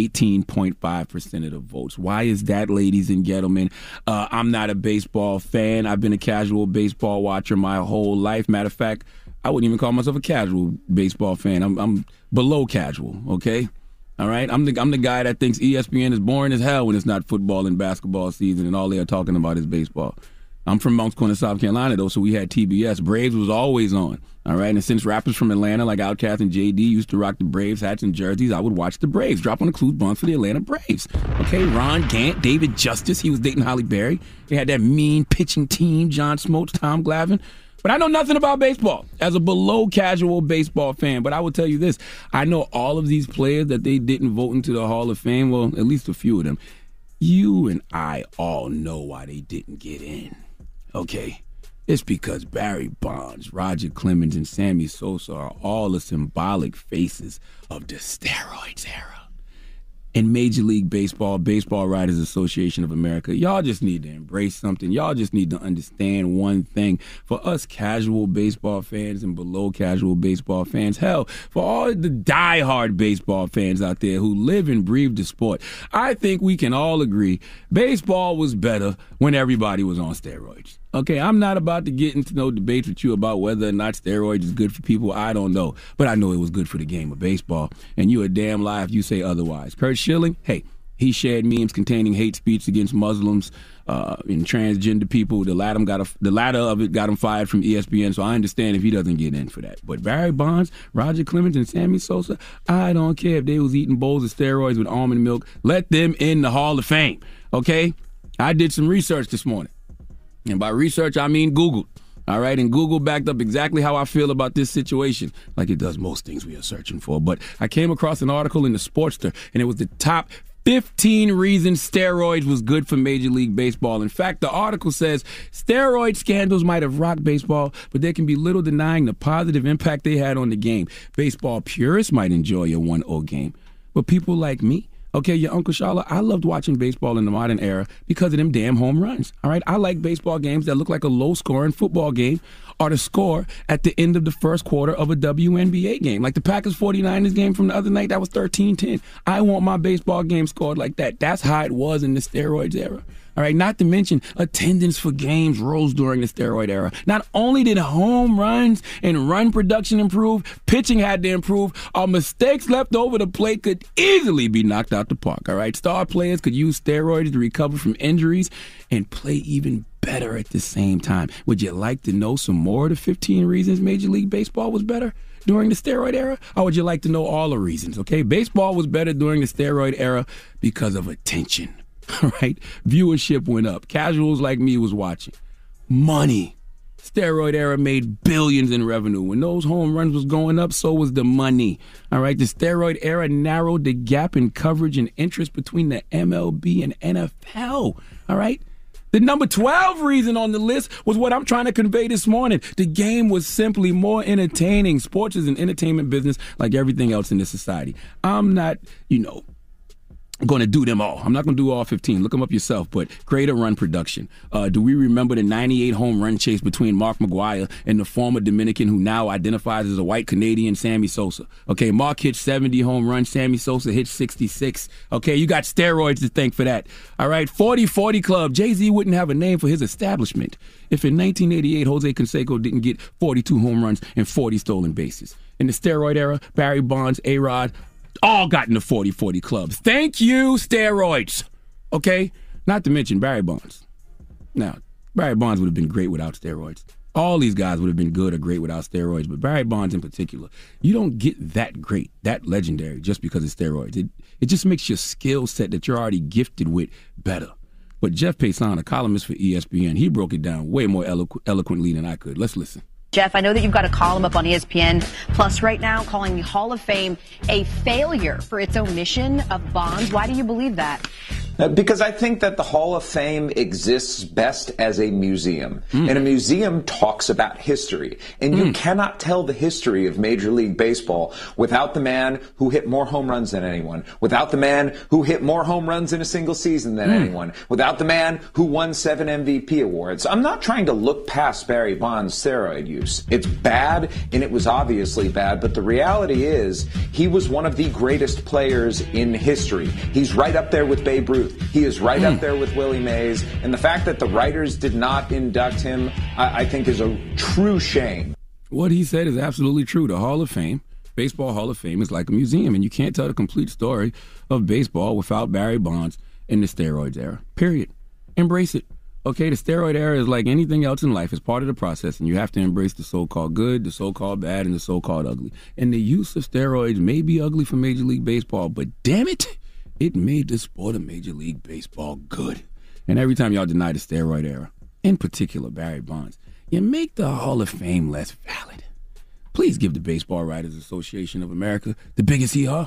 18.5% of the votes. Why is that, ladies and gentlemen? I'm not a baseball fan. I've been a casual baseball watcher my whole life. Matter of fact, I wouldn't even call myself a casual baseball fan. I'm below casual, okay? All right? I'm the guy that thinks ESPN is boring as hell when it's not football and basketball season and all they are talking about is baseball. I'm from Mounts Corner, South Carolina, though, so we had TBS. Braves was always on, all right? And since rappers from Atlanta like Outkast and JD used to rock the Braves hats and jerseys, I would watch the Braves. Drop on the clues bunch for the Atlanta Braves. Okay, Ron Gant, David Justice, he was dating Holly Berry. They had that mean pitching team, John Smoltz, Tom Glavine. But I know nothing about baseball as a below casual baseball fan. But I will tell you this. I know all of these players that they didn't vote into the Hall of Fame, well, at least a few of them. You and I all know why they didn't get in. Okay? It's because Barry Bonds, Roger Clemens, and Sammy Sosa are all the symbolic faces of the steroids era. In Major League Baseball, Baseball Writers Association of America, y'all just need to embrace something. Y'all just need to understand one thing. For us casual baseball fans and below casual baseball fans, hell, for all the diehard baseball fans out there who live and breathe the sport, I think we can all agree baseball was better when everybody was on steroids. Okay, I'm not about to get into no debates with you about whether or not steroids is good for people. I don't know. But I know it was good for the game of baseball. And you a damn lie if you say otherwise. Curt Schilling, hey, he shared memes containing hate speech against Muslims and transgender people. The latter of it got him fired from ESPN, so I understand if he doesn't get in for that. But Barry Bonds, Roger Clemens, and Sammy Sosa, I don't care if they was eating bowls of steroids with almond milk. Let them in the Hall of Fame, okay? I did some research this morning. And by research, I mean Google. All right, and Google backed up exactly how I feel about this situation, like it does most things we are searching for. But I came across an article in the Sportster, and it was the top 15 reasons steroids was good for Major League Baseball. In fact, the article says steroid scandals might have rocked baseball, but there can be little denying the positive impact they had on the game. Baseball purists might enjoy a 1-0 game, but people like me, okay, your Uncle Shala, I loved watching baseball in the modern era because of them damn home runs. All right, I like baseball games that look like a low-scoring football game or the score at the end of the first quarter of a WNBA game. Like the Packers 49ers game from the other night, that was 13-10. I want my baseball game scored like that. That's how it was in the steroids era. All right, not to mention attendance for games rose during the steroid era. Not only did home runs and run production improve, pitching had to improve. Our mistakes left over the plate could easily be knocked out the park. All right, star players could use steroids to recover from injuries and play even better at the same time. Would you like to know some more of the 15 reasons Major League Baseball was better during the steroid era? Or would you like to know all the reasons? Okay, baseball was better during the steroid era because of attention. All right, viewership went up. Casuals like me was watching. Money. Steroid era made billions in revenue. When those home runs was going up, so was the money. All right, the steroid era narrowed the gap in coverage and interest between the MLB and NFL. All right. The number 12 reason on the list was what I'm trying to convey this morning. The game was simply more entertaining. Sports is an entertainment business like everything else in this society. I'm not, going to do them all. I'm not going to do all 15. Look them up yourself, but greater run production. Do we remember the 98 home run chase between Mark McGwire and the former Dominican who now identifies as a white Canadian, Sammy Sosa? Okay, Mark hit 70 home runs. Sammy Sosa hit 66. Okay, you got steroids to thank for that. All right, 40-40 Club. Jay-Z wouldn't have a name for his establishment if in 1988 Jose Canseco didn't get 42 home runs and 40 stolen bases. In the steroid era, Barry Bonds, A-Rod, all got in the 40-40 clubs. Thank you, steroids. Okay? Not to mention Barry Bonds. Now, Barry Bonds would have been great without steroids. All these guys would have been good or great without steroids, but Barry Bonds in particular, you don't get that great, that legendary just because of steroids. It just makes your skill set that you're already gifted with better. But Jeff Passan, a columnist for ESPN, he broke it down way more eloquently than I could. Let's listen. Jeff, I know that you've got a column up on ESPN Plus right now calling the Hall of Fame a failure for its omission of Bonds. Why do you believe that? Because I think that the Hall of Fame exists best as a museum. And a museum talks about history. And you cannot tell the history of Major League Baseball without the man who hit more home runs than anyone, without the man who hit more home runs in a single season than anyone, without the man who won 7 MVP awards. I'm not trying to look past Barry Bonds' steroid use. It's bad, and it was obviously bad, but the reality is he was one of the greatest players in history. He's right up there with Babe Ruth. He is right up there with Willie Mays. And the fact that the writers did not induct him, I think, is a true shame. What he said is absolutely true. The Hall of Fame, Baseball Hall of Fame, is like a museum, and you can't tell the complete story of baseball without Barry Bonds in the steroids era. Period. Embrace it. Okay, the steroid era is like anything else in life. It's part of the process, and you have to embrace the so-called good, the so-called bad, and the so-called ugly. And the use of steroids may be ugly for Major League Baseball, but damn it, it made the sport of Major League Baseball good. And every time y'all deny the steroid era, in particular Barry Bonds, you make the Hall of Fame less valid. Please give the Baseball Writers Association of America the biggest hee-haw.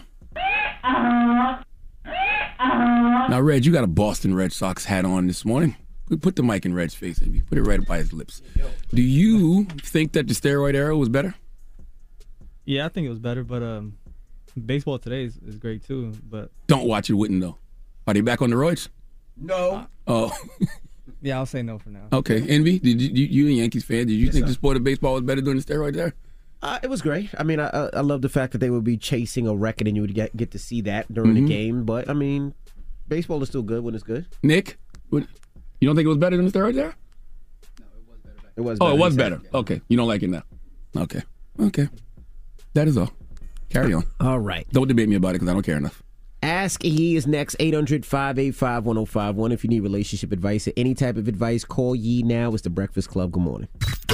Now, Reg, you got a Boston Red Sox hat on this morning. Put the mic in Red's face, and put it right up by his lips. Do you think that the steroid era was better? Yeah, I think it was better, but baseball today is great too. But don't watch it, Witten, though. Are they back on the roids? No. Oh. Yeah, I'll say no for now. Okay. Envy, did you a Yankees fan, did you think the sport of baseball was better during the steroids era? It was great. I mean, I love the fact that they would be chasing a record and you would get to see that during the game. But, I mean, baseball is still good when it's good. Nick, you don't think it was better than the steroids era? It was Oh, better, it was he said. better. Okay. You don't like it now? Okay. That is all. Carry on. All right. Don't debate me about it because I don't care enough. Ask Yee is next, 800-585-1051. If you need relationship advice or any type of advice, call Yee now. It's The Breakfast Club. Good morning.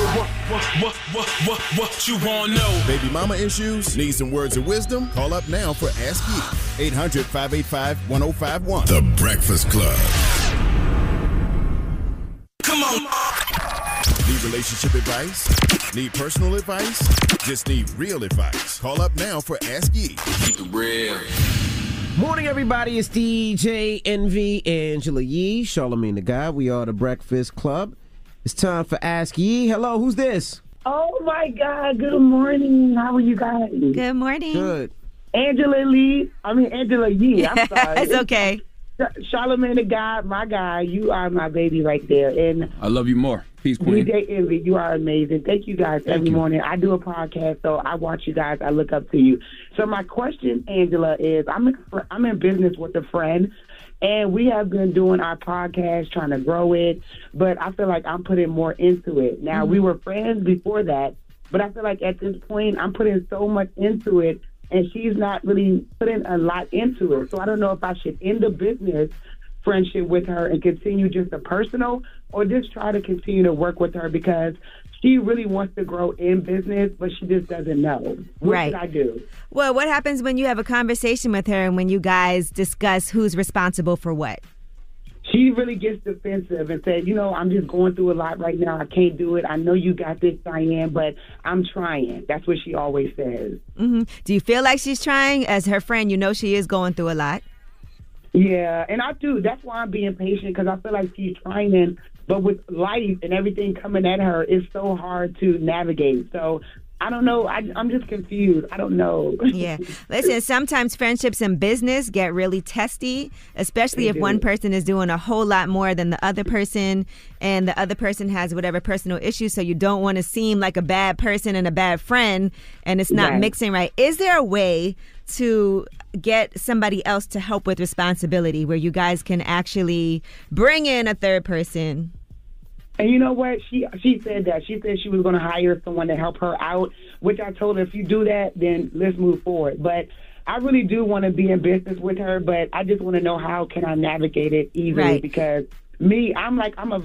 What you want to know? Baby mama issues? Need some words of wisdom? Call up now for Ask Yee. 800-585-1051. The Breakfast Club. Come on. Need relationship advice? Need personal advice? Just need real advice. Call up now for Ask Yee. Keep it real. Morning, everybody. It's DJ Envy, Angela Yee, Charlamagne the Guy. We are The Breakfast Club. It's time for Ask Yee. Hello, who's this? Oh, my God. Good morning. How are you guys? Good morning. Good. Angela Yee. I'm sorry. It's okay. Charlamagne the Guy, my guy. You are my baby right there. And I love you more. Peace, Queen. DJ Envy, you are amazing. Thank you guys every morning. I do a podcast, so I watch you guys. I look up to you. So my question, Angela, is I'm in business with a friend, and we have been doing our podcast, trying to grow it, but I feel like I'm putting more into it. Now, we were friends before that, but I feel like at this point, I'm putting so much into it, and she's not really putting a lot into it. So I don't know if I should end the business friendship with her and continue just a personal, or just try to continue to work with her because she really wants to grow in business, but she just doesn't know. What should I do? Well, what happens when you have a conversation with her and when you guys discuss who's responsible for what? She really gets defensive and says, I'm just going through a lot right now. I can't do it. I know you got this, Diane, but I'm trying. That's what she always says. Mm-hmm. Do you feel like she's trying? As her friend, you know she is going through a lot. Yeah, and I do. That's why I'm being patient, because I feel like she's trying, but with life and everything coming at her, it's so hard to navigate. So I don't know. I'm just confused. I don't know. Yeah. Listen, sometimes friendships and business get really testy, especially if one person is doing a whole lot more than the other person, and the other person has whatever personal issues, so you don't want to seem like a bad person and a bad friend, and it's not mixing right. Is there a way to get somebody else to help with responsibility where you guys can actually bring in a third person? And you know what? She said that. She said she was going to hire someone to help her out, which I told her, if you do that, then let's move forward. But I really do want to be in business with her, but I just want to know how can I navigate it easily, because Me, I'm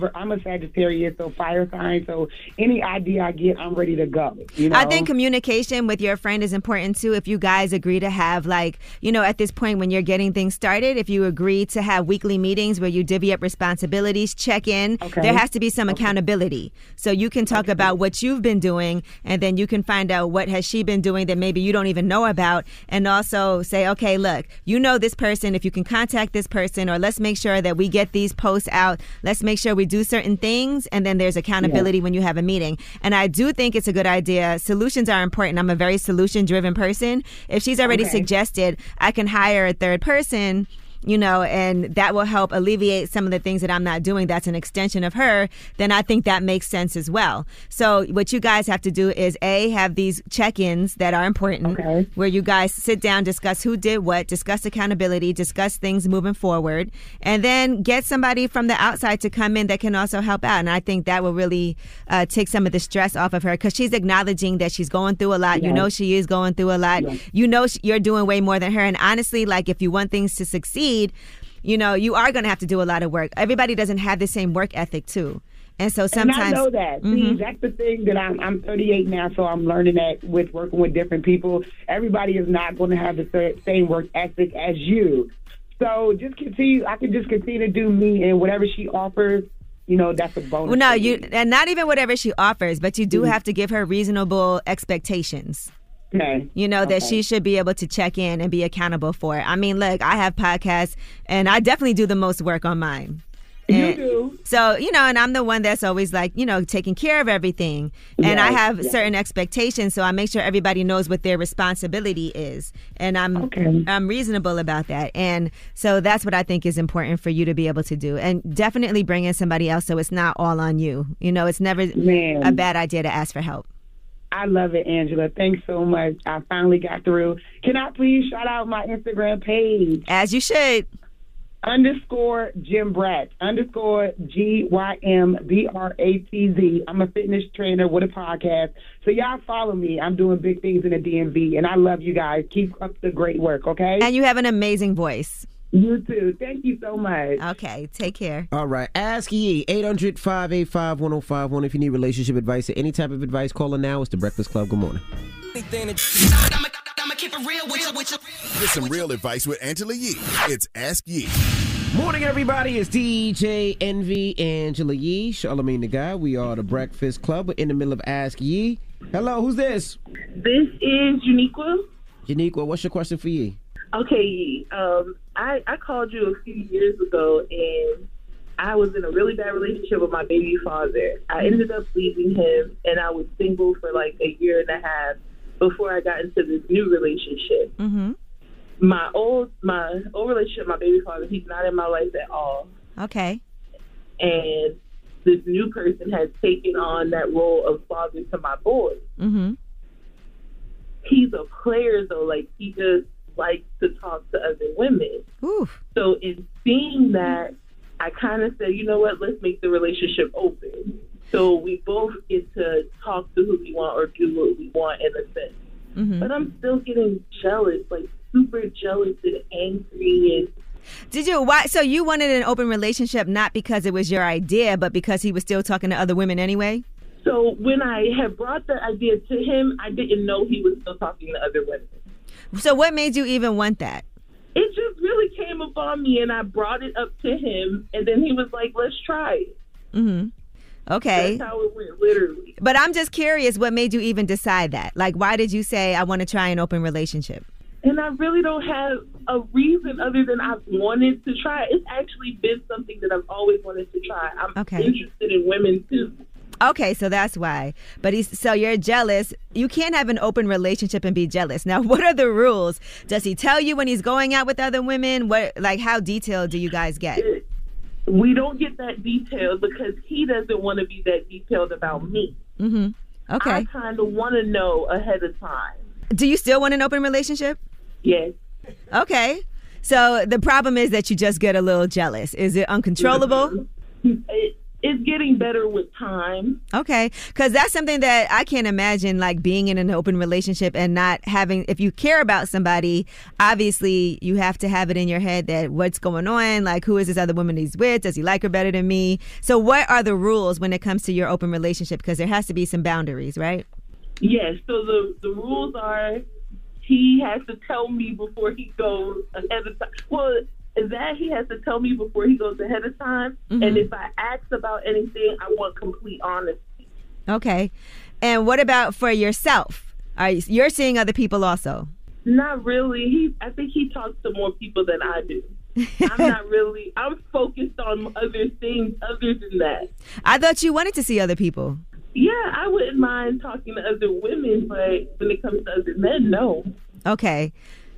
a Sagittarius, so fire sign. So any idea I get, I'm ready to go. You know? I think communication with your friend is important too. If you guys agree to have, like, you know, at this point when you're getting things started, if you agree to have weekly meetings where you divvy up responsibilities, check in, there has to be some accountability. So you can talk about what you've been doing, and then you can find out what has she been doing that maybe you don't even know about, and also say, okay, look, you know this person, if you can contact this person, or let's make sure that we get these posts out. Let's make sure we do certain things, and then there's accountability when you have a meeting. And I do think it's a good idea. Solutions are important. I'm a very solution-driven person. If she's already suggested I can hire a third person, you know, and that will help alleviate some of the things that I'm not doing, that's an extension of her, then I think that makes sense as well. So what you guys have to do is, A, have these check-ins that are important, where you guys sit down, discuss who did what, discuss accountability, discuss things moving forward, and then get somebody from the outside to come in that can also help out. And I think that will really take some of the stress off of her, because she's acknowledging that she's going through a lot. You know she is going through a lot. You know you're doing way more than her. And honestly, like, if you want things to succeed, you know, you are going to have to do a lot of work. Everybody doesn't have the same work ethic too. And so sometimes... And I know that. See, that's the thing that I'm 38 now, so I'm learning that with working with different people. Everybody is not going to have the same work ethic as you. So just continue. I can just continue to do me, and whatever she offers, you know, that's a bonus. Well, no, and not even whatever she offers, but you do have to give her reasonable expectations. Okay. You know, that she should be able to check in and be accountable for it. I mean, look, I have podcasts, and I definitely do the most work on mine. You do. So, you know, and I'm the one that's always like, you know, taking care of everything. And I have certain expectations, so I make sure everybody knows what their responsibility is. And I'm reasonable about that. And so that's what I think is important for you to be able to do. And definitely bring in somebody else so it's not all on you. You know, it's never a bad idea to ask for help. I love it, Angela. Thanks so much. I finally got through. Can I please shout out my Instagram page? As you should. _Jim Bratz. _GYMBRATZ. I'm a fitness trainer with a podcast. So y'all follow me. I'm doing big things in the DMV, and I love you guys. Keep up the great work, okay? And you have an amazing voice. You too. Thank you so much. Okay, take care. All right. Ask Ye, 800-585-1051. If you need relationship advice or any type of advice, call her now. It's The Breakfast Club. Good morning. Get some real advice with Angela Yee. It's Ask Yee. Morning, everybody. It's DJ Envy, Angela Yee, Charlamagne the Guy. We are The Breakfast Club. We're in the middle of Ask Yee. Hello, who's this? This is Uniqua. Uniqua, what's your question for Yee? Okay, I called you a few years ago, and I was in a really bad relationship with my baby father. I ended up leaving him, and I was single for like a year and a half before I got into this new relationship. Mm-hmm. My old relationship, my baby father, he's not in my life at all. Okay. And this new person has taken on that role of father to my boy. Mm-hmm. He's a player, though. Like, he just likes to talk to other women. Oof. So in seeing that, I kind of said, you know what, let's make the relationship open. So we both get to talk to who we want or do what we want in a sense. Mm-hmm. But I'm still getting jealous, like super jealous and angry. And did you? Why? So you wanted an open relationship not because it was your idea, but because he was still talking to other women anyway? So when I had brought the idea to him, I didn't know he was still talking to other women. So what made you even want that? It just really came upon me, and I brought it up to him, and then he was like, let's try it. Mm-hmm. Okay. That's how it went, literally. But I'm just curious, what made you even decide that? Like, why did you say, I want to try an open relationship? And I really don't have a reason other than I've wanted to try. It's actually been something that I've always wanted to try. I'm interested in women, too. Okay, so that's why. But so you're jealous. You can't have an open relationship and be jealous. Now, what are the rules? Does he tell you when he's going out with other women? How detailed do you guys get? We don't get that detailed because he doesn't want to be that detailed about me. Mm-hmm. Okay. I kind of want to know ahead of time. Do you still want an open relationship? Yes. Okay. So the problem is that you just get a little jealous. Is it uncontrollable? It It's getting better with time. Okay, because that's something that I can't imagine, like being in an open relationship and not having, if you care about somebody, obviously you have to have it in your head that what's going on, like who is this other woman he's with? Does he like her better than me? So what are the rules when it comes to your open relationship? Because there has to be some boundaries, right? Yes, so the rules are he has to tell me before he goes ahead of time. Well, that he has to tell me before he goes ahead of time. Mm-hmm. And if I ask about anything, I want complete honesty. Okay. And what about for yourself? You're seeing other people also? Not really. I think he talks to more people than I do. I'm not really. I'm focused on other things other than that. I thought you wanted to see other people. Yeah, I wouldn't mind talking to other women, but when it comes to other men, no. Okay.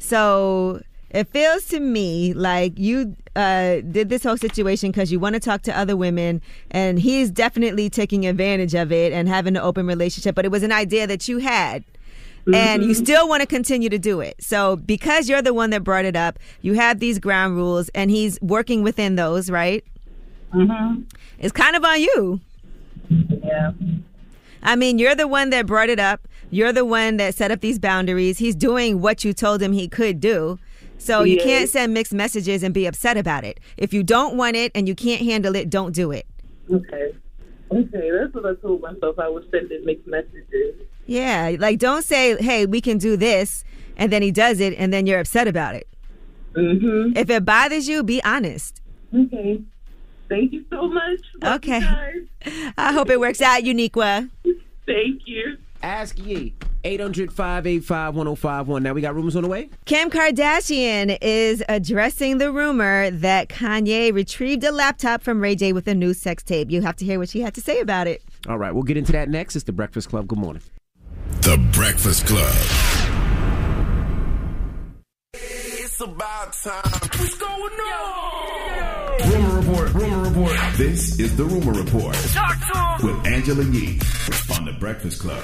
So it feels to me like you did this whole situation because you want to talk to other women, and he's definitely taking advantage of it and having an open relationship, but it was an idea that you had. Mm-hmm. And you still want to continue to do it. So because you're the one that brought it up, you have these ground rules, and he's working within those, right? Mm-hmm. It's kind of on you. Yeah. I mean, you're the one that brought it up. You're the one that set up these boundaries. He's doing what you told him he could do. So you can't send mixed messages and be upset about it. If you don't want it and you can't handle it, don't do it. Okay. That's what I told myself. I would send mixed messages. Yeah, like don't say, hey, we can do this, and then he does it, and then you're upset about it. Mm-hmm. If it bothers you, be honest. Okay. Thank you so much. Okay. I hope it works out, Uniqua. Thank you. Ask Ye. 800-585-1051. Now we got rumors on the way. Kim Kardashian is addressing the rumor that Kanye retrieved a laptop from Ray J with a new sex tape. You have to hear what she had to say about it. All right, we'll get into that next. It's The Breakfast Club. Good morning. The Breakfast Club. It's about time. What's going on? Rumor report. This is the Rumor Report with Angela Yee on The Breakfast Club.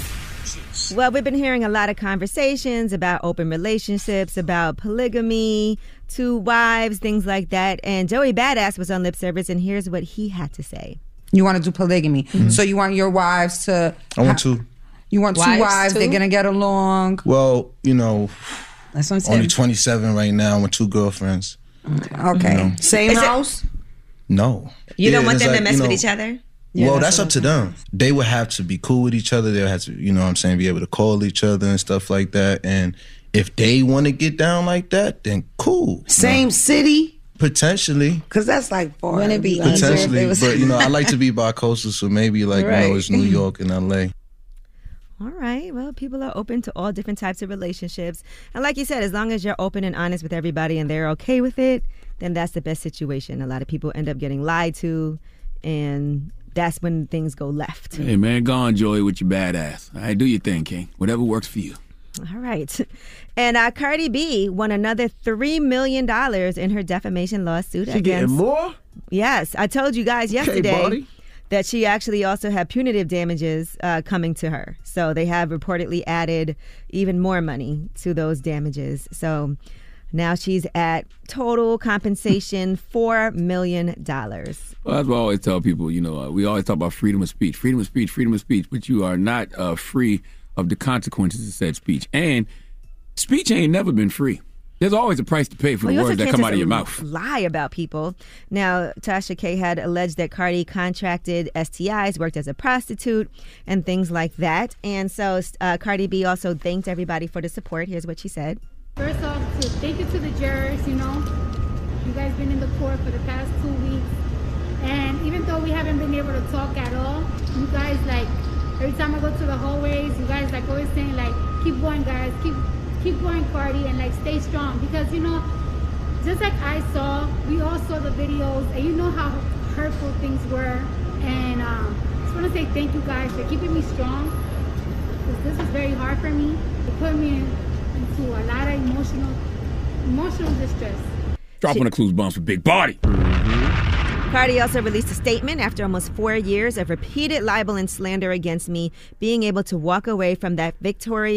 Well, we've been hearing a lot of conversations about open relationships, about polygamy, 2 wives, things like that. And Joey Badass was on Lip Service, and here's what he had to say. You want to do polygamy. Mm-hmm. So you want your wives to... I want 2. You want 2 wives, they're going to get along? Well, that's what I'm saying. Only 27 right now with 2 girlfriends. Okay. Same house? No. You don't want them to mess with each other? Yeah, well, that's up to them. They would have to be cool with each other. They would have to, be able to call each other and stuff like that. And if they want to get down like that, then cool. Same city? Potentially. Because that's like far. Wouldn't it be potentially, easier? But I like to be bi-coastal, so maybe it's New York and LA. All right. Well, people are open to all different types of relationships. And like you said, as long as you're open and honest with everybody and they're okay with it, then that's the best situation. A lot of people end up getting lied to, and that's when things go left. Hey, man, go on, Joey, with your badass. All right, do your thing, King. Whatever works for you. All right. And Cardi B won another $3 million in her defamation lawsuit against... She getting more? Yes. I told you guys yesterday that she actually also had punitive damages coming to her. So they have reportedly added even more money to those damages. So now she's at total compensation $4 million. Well, that's what I always tell people. We always talk about freedom of speech, but you are not free of the consequences of said speech. And speech ain't never been free. There's always a price to pay for the words that come out of your mouth. Lie about people. Now, Tasha K had alleged that Cardi contracted STIs, worked as a prostitute, and things like that. And so Cardi B also thanked everybody for the support. Here's what she said. First off, thank you to the jurors, you guys been in the court for the past 2 weeks. And even though we haven't been able to talk at all, you guys, every time I go to the hallways, you guys, always saying, keep going, guys, keep going, Cardi, and, stay strong. Because, just like I saw, we all saw the videos, and you know how hurtful things were. And I just want to say thank you guys for keeping me strong. Because this is very hard for me. It put me into a lot of emotional distress. Dropping the clues bombs for Big Body. Cardi also released a statement after almost 4 years of repeated libel and slander against me, being able to walk away from that victorious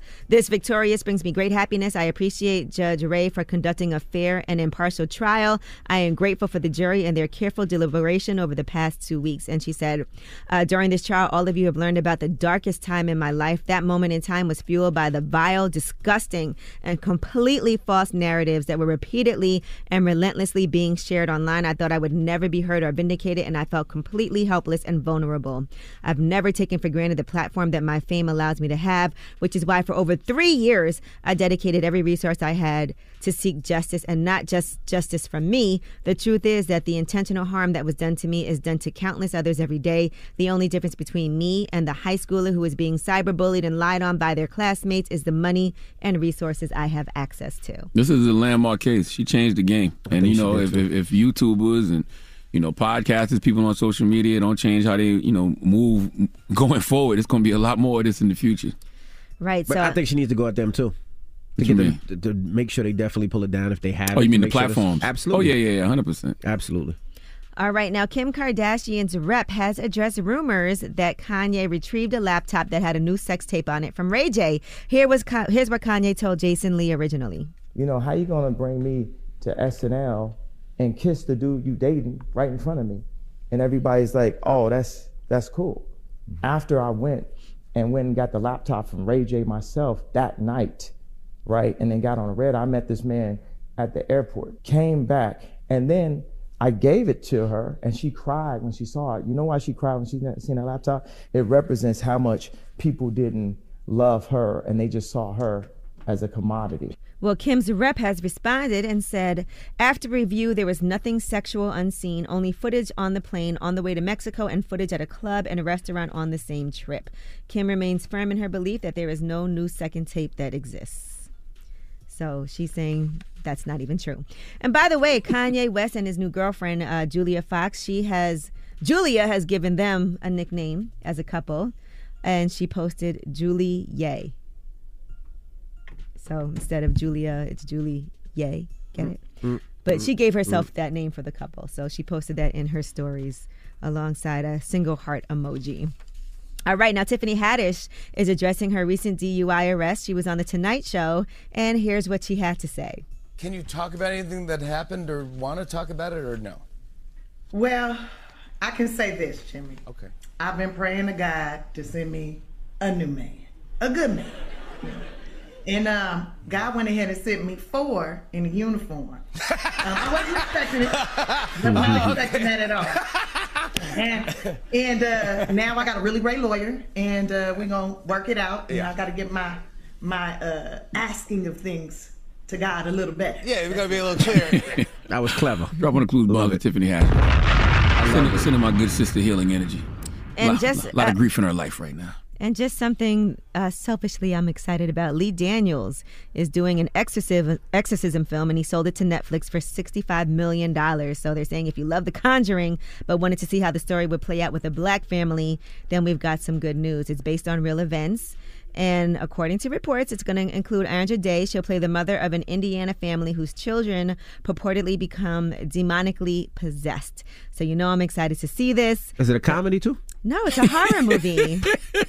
This victorious brings me great happiness. I appreciate Judge Ray for conducting a fair and impartial trial. I am grateful for the jury and their careful deliberation over the past 2 weeks. And she said, during this trial, all of you have learned about the darkest time in my life. That moment in time was fueled by the vile, disgusting, and completely false narratives that were repeatedly and relentlessly being shared online. I thought I would never be heard or vindicated, and I felt completely helpless and vulnerable. I've never taken for granted the platform that my fame allows me to have, which is why for over 3 years, I dedicated every resource I had to seek justice, and not just justice from me. The truth is that the intentional harm that was done to me is done to countless others every day. The only difference between me and the high schooler who is being cyberbullied and lied on by their classmates is the money and resources I have access to. This is a landmark case. She changed the game. And, you know, if YouTubers and, you know, podcasters, people on social media don't change how they, you know, move going forward, it's going to be a lot more of this in the future. Right. But so I think she needs to go at them, too. To get them, to make sure they definitely pull it down if they have. Oh, you mean the Make sure platforms? Absolutely. Oh, yeah, 100%. Absolutely. All right, now Kim Kardashian's rep has addressed rumors that Kanye retrieved a laptop that had a new sex tape on it from Ray J. Here's what Kanye told Jason Lee originally. You know, how you gonna bring me to SNL and kiss the dude you dating right in front of me? And everybody's like, oh, that's cool. After I went and got the laptop from Ray J myself that night, right, and then got on a red, I met this man at the airport, came back, and then I gave it to her, and she cried when she saw it. You know why she cried when she seen that laptop? It represents how much people didn't love her, and they just saw her as a commodity. Well, Kim's rep has responded and said, after review, there was nothing sexual unseen, only footage on the plane on the way to Mexico and footage at a club and a restaurant on the same trip. Kim remains firm in her belief that there is no new second tape that exists. So she's saying that's not even true. And by the way, Kanye West and his new girlfriend, Julia Fox, Julia has given them a nickname as a couple, and she posted Julie Ye. So instead of Julia, it's Julie Ye. Get it? But she gave herself that name for the couple. So she posted that in her stories alongside a single heart emoji. All right, now Tiffany Haddish is addressing her recent DUI arrest. She was on The Tonight Show, and here's what she had to say. Can you talk about anything that happened or want to talk about it or no? Well, I can say this, Jimmy. Okay. I've been praying to God to send me a new man, a good man. And God went ahead and sent me 4 in a uniform. I wasn't expecting it. I wasn't expecting that at all. And now I got a really great lawyer, and we're going to work it out. And I got to get my asking of things to God a little better. Yeah, we're going to be a little clearer. That was clever. Drop on the clues bomb with Tiffany Haddish. Sending my good sister healing energy. And a lot of grief in her life right now. And just something selfishly I'm excited about. Lee Daniels is doing an exorcism film, and he sold it to Netflix for $65 million. So they're saying if you love The Conjuring but wanted to see how the story would play out with a black family, then we've got some good news. It's based on real events. And according to reports, it's going to include Andra Day. She'll play the mother of an Indiana family whose children purportedly become demonically possessed. So you know I'm excited to see this. Is it a comedy too? No, it's a horror movie.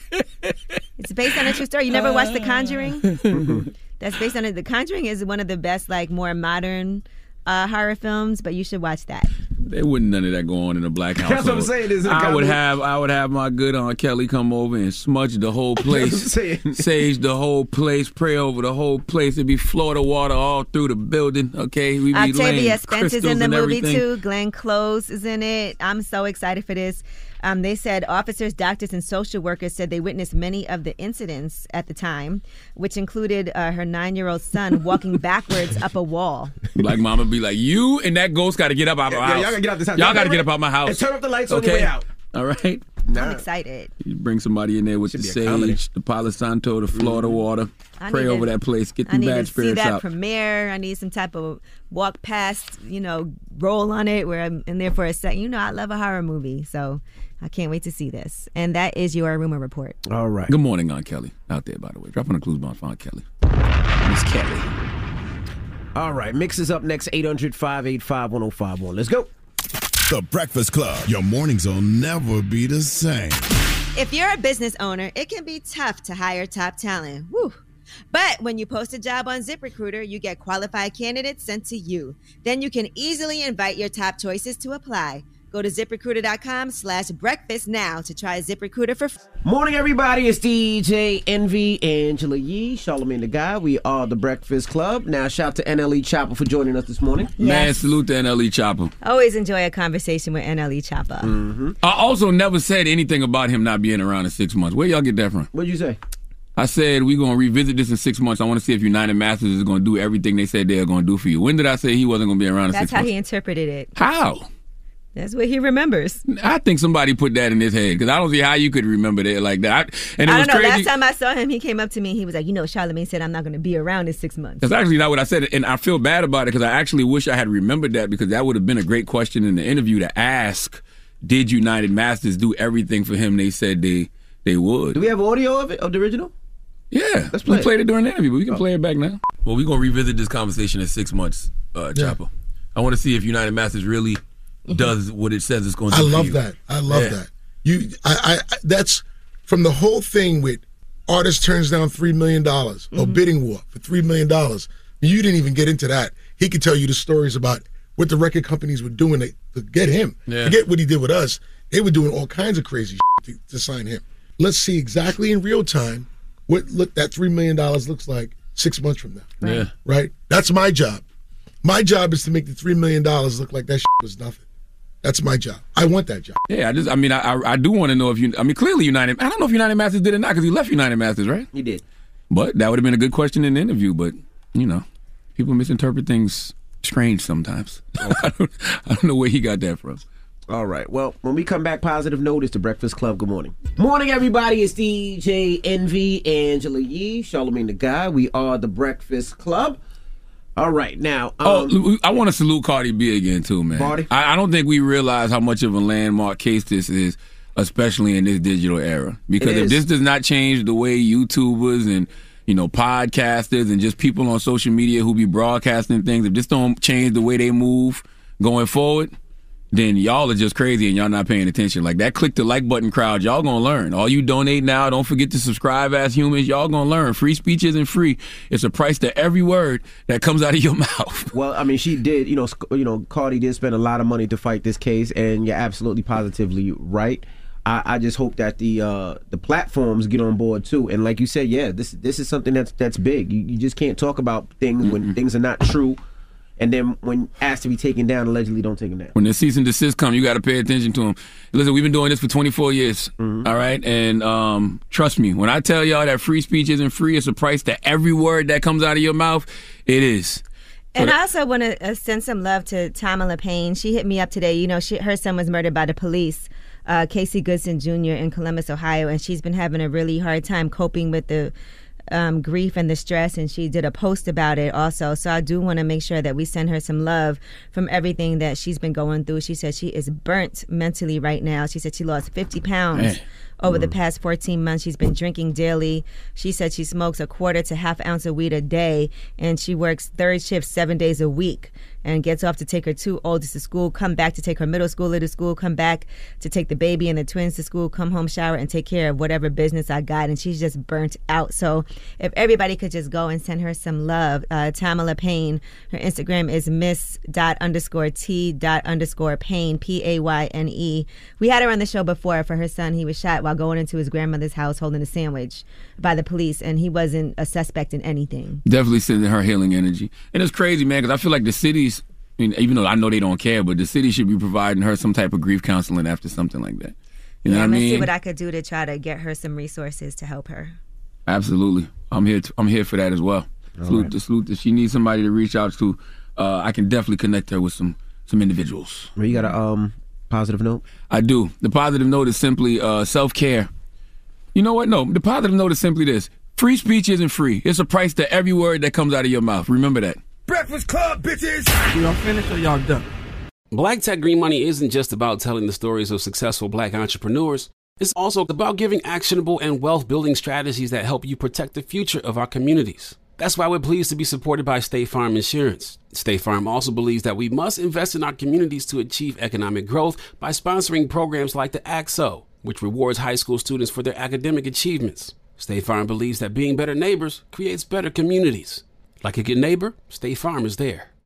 It's based on a true story. You never watched The Conjuring? That's based on it. The Conjuring is one of the best, like, more modern horror films, but you should watch that. There wouldn't none of that go on in a black household. That's what I'm saying. I would have my good Aunt Kelly come over and smudge the whole place, sage the whole place, pray over the whole place. It'd be Florida water all through the building. Okay, we be Octavia Spence is in the movie everything. too. Glenn Close is in it. I'm so excited for this. They said officers, doctors, and social workers said they witnessed many of the incidents at the time, which included her 9-year-old son walking backwards up a wall. Black mama be like, you and that ghost got to get up out of my house. Y'all got to get out this house. Y'all got to get up out my house. And turn off the lights on your way out. All right. I'm excited. You bring somebody in there with the sage, the Palo Santo, the Florida water. Pray over that place. Get them bad spirits out. I need to see that premiere. I need some type of walk past, roll on it where I'm in there for a second. I love a horror movie, so I can't wait to see this. And that is your rumor report. All right. Good morning, Aunt Kelly. Out there, by the way. Drop on the clues bomb for Aunt Kelly. Miss Kelly. All right. Mix is up next. 800-585-1051. Let's go. The Breakfast Club. Your mornings will never be the same. If you're a business owner, it can be tough to hire top talent. Woo. But when you post a job on ZipRecruiter, you get qualified candidates sent to you. Then you can easily invite your top choices to apply. Go to ZipRecruiter.com/breakfast now to try ZipRecruiter for Morning, everybody. It's DJ Envy, Angela Yee, Charlamagne the Guy. We are the Breakfast Club. Now, shout out to NLE Chopper for joining us this morning. Man, salute to NLE Chopper. Always enjoy a conversation with NLE Chopper. Mm-hmm. I also never said anything about him not being around in 6 months. Where y'all get that from? What'd you say? I said we're going to revisit this in 6 months. I want to see if United Masters is going to do everything they said they're going to do for you. When did I say he wasn't going to be around in 6 months? That's how he interpreted it. How? That's what he remembers. I think somebody put that in his head because I don't see how you could remember that like that. I don't know. Crazy. Last time I saw him, he came up to me and he was like, Charlamagne said I'm not going to be around in 6 months. That's actually not what I said. And I feel bad about it because I actually wish I had remembered that because that would have been a great question in the interview to ask, did United Masters do everything for him they said they would? Do we have audio of it, of the original? Yeah. Let's play we played it during the interview, but we can play it back now. Well, we're going to revisit this conversation in 6 months, Chopper. I want to see if United Masters really does what it says it's going to do. I love that. I love that. That's from the whole thing with artist turns down $3 million or bidding war for $3 million. You didn't even get into that. He could tell you the stories about what the record companies were doing to get him. Yeah. Forget what he did with us. They were doing all kinds of crazy shit to sign him. Let's see exactly in real time what that $3 million looks like 6 months from now. Yeah. Right? That's my job. My job is to make the $3 million look like that shit was nothing. That's my job. I want that job. Yeah, I do want to know if clearly United, I don't know if United Masters did it or not because he left United Masters, right? He did. But that would have been a good question in the interview, but, people misinterpret things strange sometimes. Okay. I don't know where he got that from. All right. Well, when we come back, positive note, it's the Breakfast Club. Good morning. Morning, everybody. It's DJ Envy, Angela Yee, Charlamagne the Guy. We are the Breakfast Club. All right, now. I want to salute Cardi B again, too, man. Cardi? I don't think we realize how much of a landmark case this is, especially in this digital era. Because if this does not change the way YouTubers and, podcasters and just people on social media who be broadcasting things, if this don't change the way they move going forward, then y'all are just crazy and y'all not paying attention. Like that click the like button crowd, y'all gonna learn. All you donate now, don't forget to subscribe as humans. Y'all gonna learn. Free speech isn't free. It's a price to every word that comes out of your mouth. Well, I mean, she did, Cardi did spend a lot of money to fight this case, and you're absolutely positively right. I just hope that the platforms get on board too. And like you said, this is something that's big. You just can't talk about things when things are not true. And then when asked to be taken down, allegedly don't take them down. When the cease and desist come, you got to pay attention to them. Listen, we've been doing this for 24 years, all right? And trust me, when I tell y'all that free speech isn't free, it's a price to every word that comes out of your mouth, it is. And I also want to send some love to Tamala Payne. She hit me up today. Her son was murdered by the police, Casey Goodson Jr. in Columbus, Ohio, and she's been having a really hard time coping with the grief and the stress, and she did a post about it also. So I do want to make sure that we send her some love from everything that she's been going through. She said she is burnt mentally right now. She said she lost 50 pounds over the past 14 months. She's been drinking daily. She said she smokes a quarter to half ounce of weed a day, and she works third shift 7 days a week and gets off to take her two oldest to school, come back to take her middle schooler to school, come back to take the baby and the twins to school, come home, shower, and take care of whatever business I got. And she's just burnt out. So if everybody could just go and send her some love. Tamala Payne, her Instagram is miss._t._Payne, Payne. We had her on the show before for her son. He was shot while going into his grandmother's house holding a sandwich by the police, and he wasn't a suspect in anything. Definitely sending her healing energy. And it's crazy, man, because I feel like the cities, even though I know they don't care, but the city should be providing her some type of grief counseling after something like that. You know what I mean? Let's see what I could do to try to get her some resources to help her. Absolutely. I'm here for that as well. Salute if she needs somebody to reach out to, I can definitely connect her with some individuals. You got a positive note? I do. The positive note is simply self-care. You know what? No, the positive note is simply this. Free speech isn't free. It's a price to every word that comes out of your mouth. Remember that. Breakfast Club, bitches! Y'all finished or y'all done? Black Tech Green Money isn't just about telling the stories of successful black entrepreneurs. It's also about giving actionable and wealth-building strategies that help you protect the future of our communities. That's why we're pleased to be supported by State Farm Insurance. State Farm also believes that we must invest in our communities to achieve economic growth by sponsoring programs like the ACT-SO, which rewards high school students for their academic achievements. State Farm believes that being better neighbors creates better communities. Like a good neighbor, State Farm is there.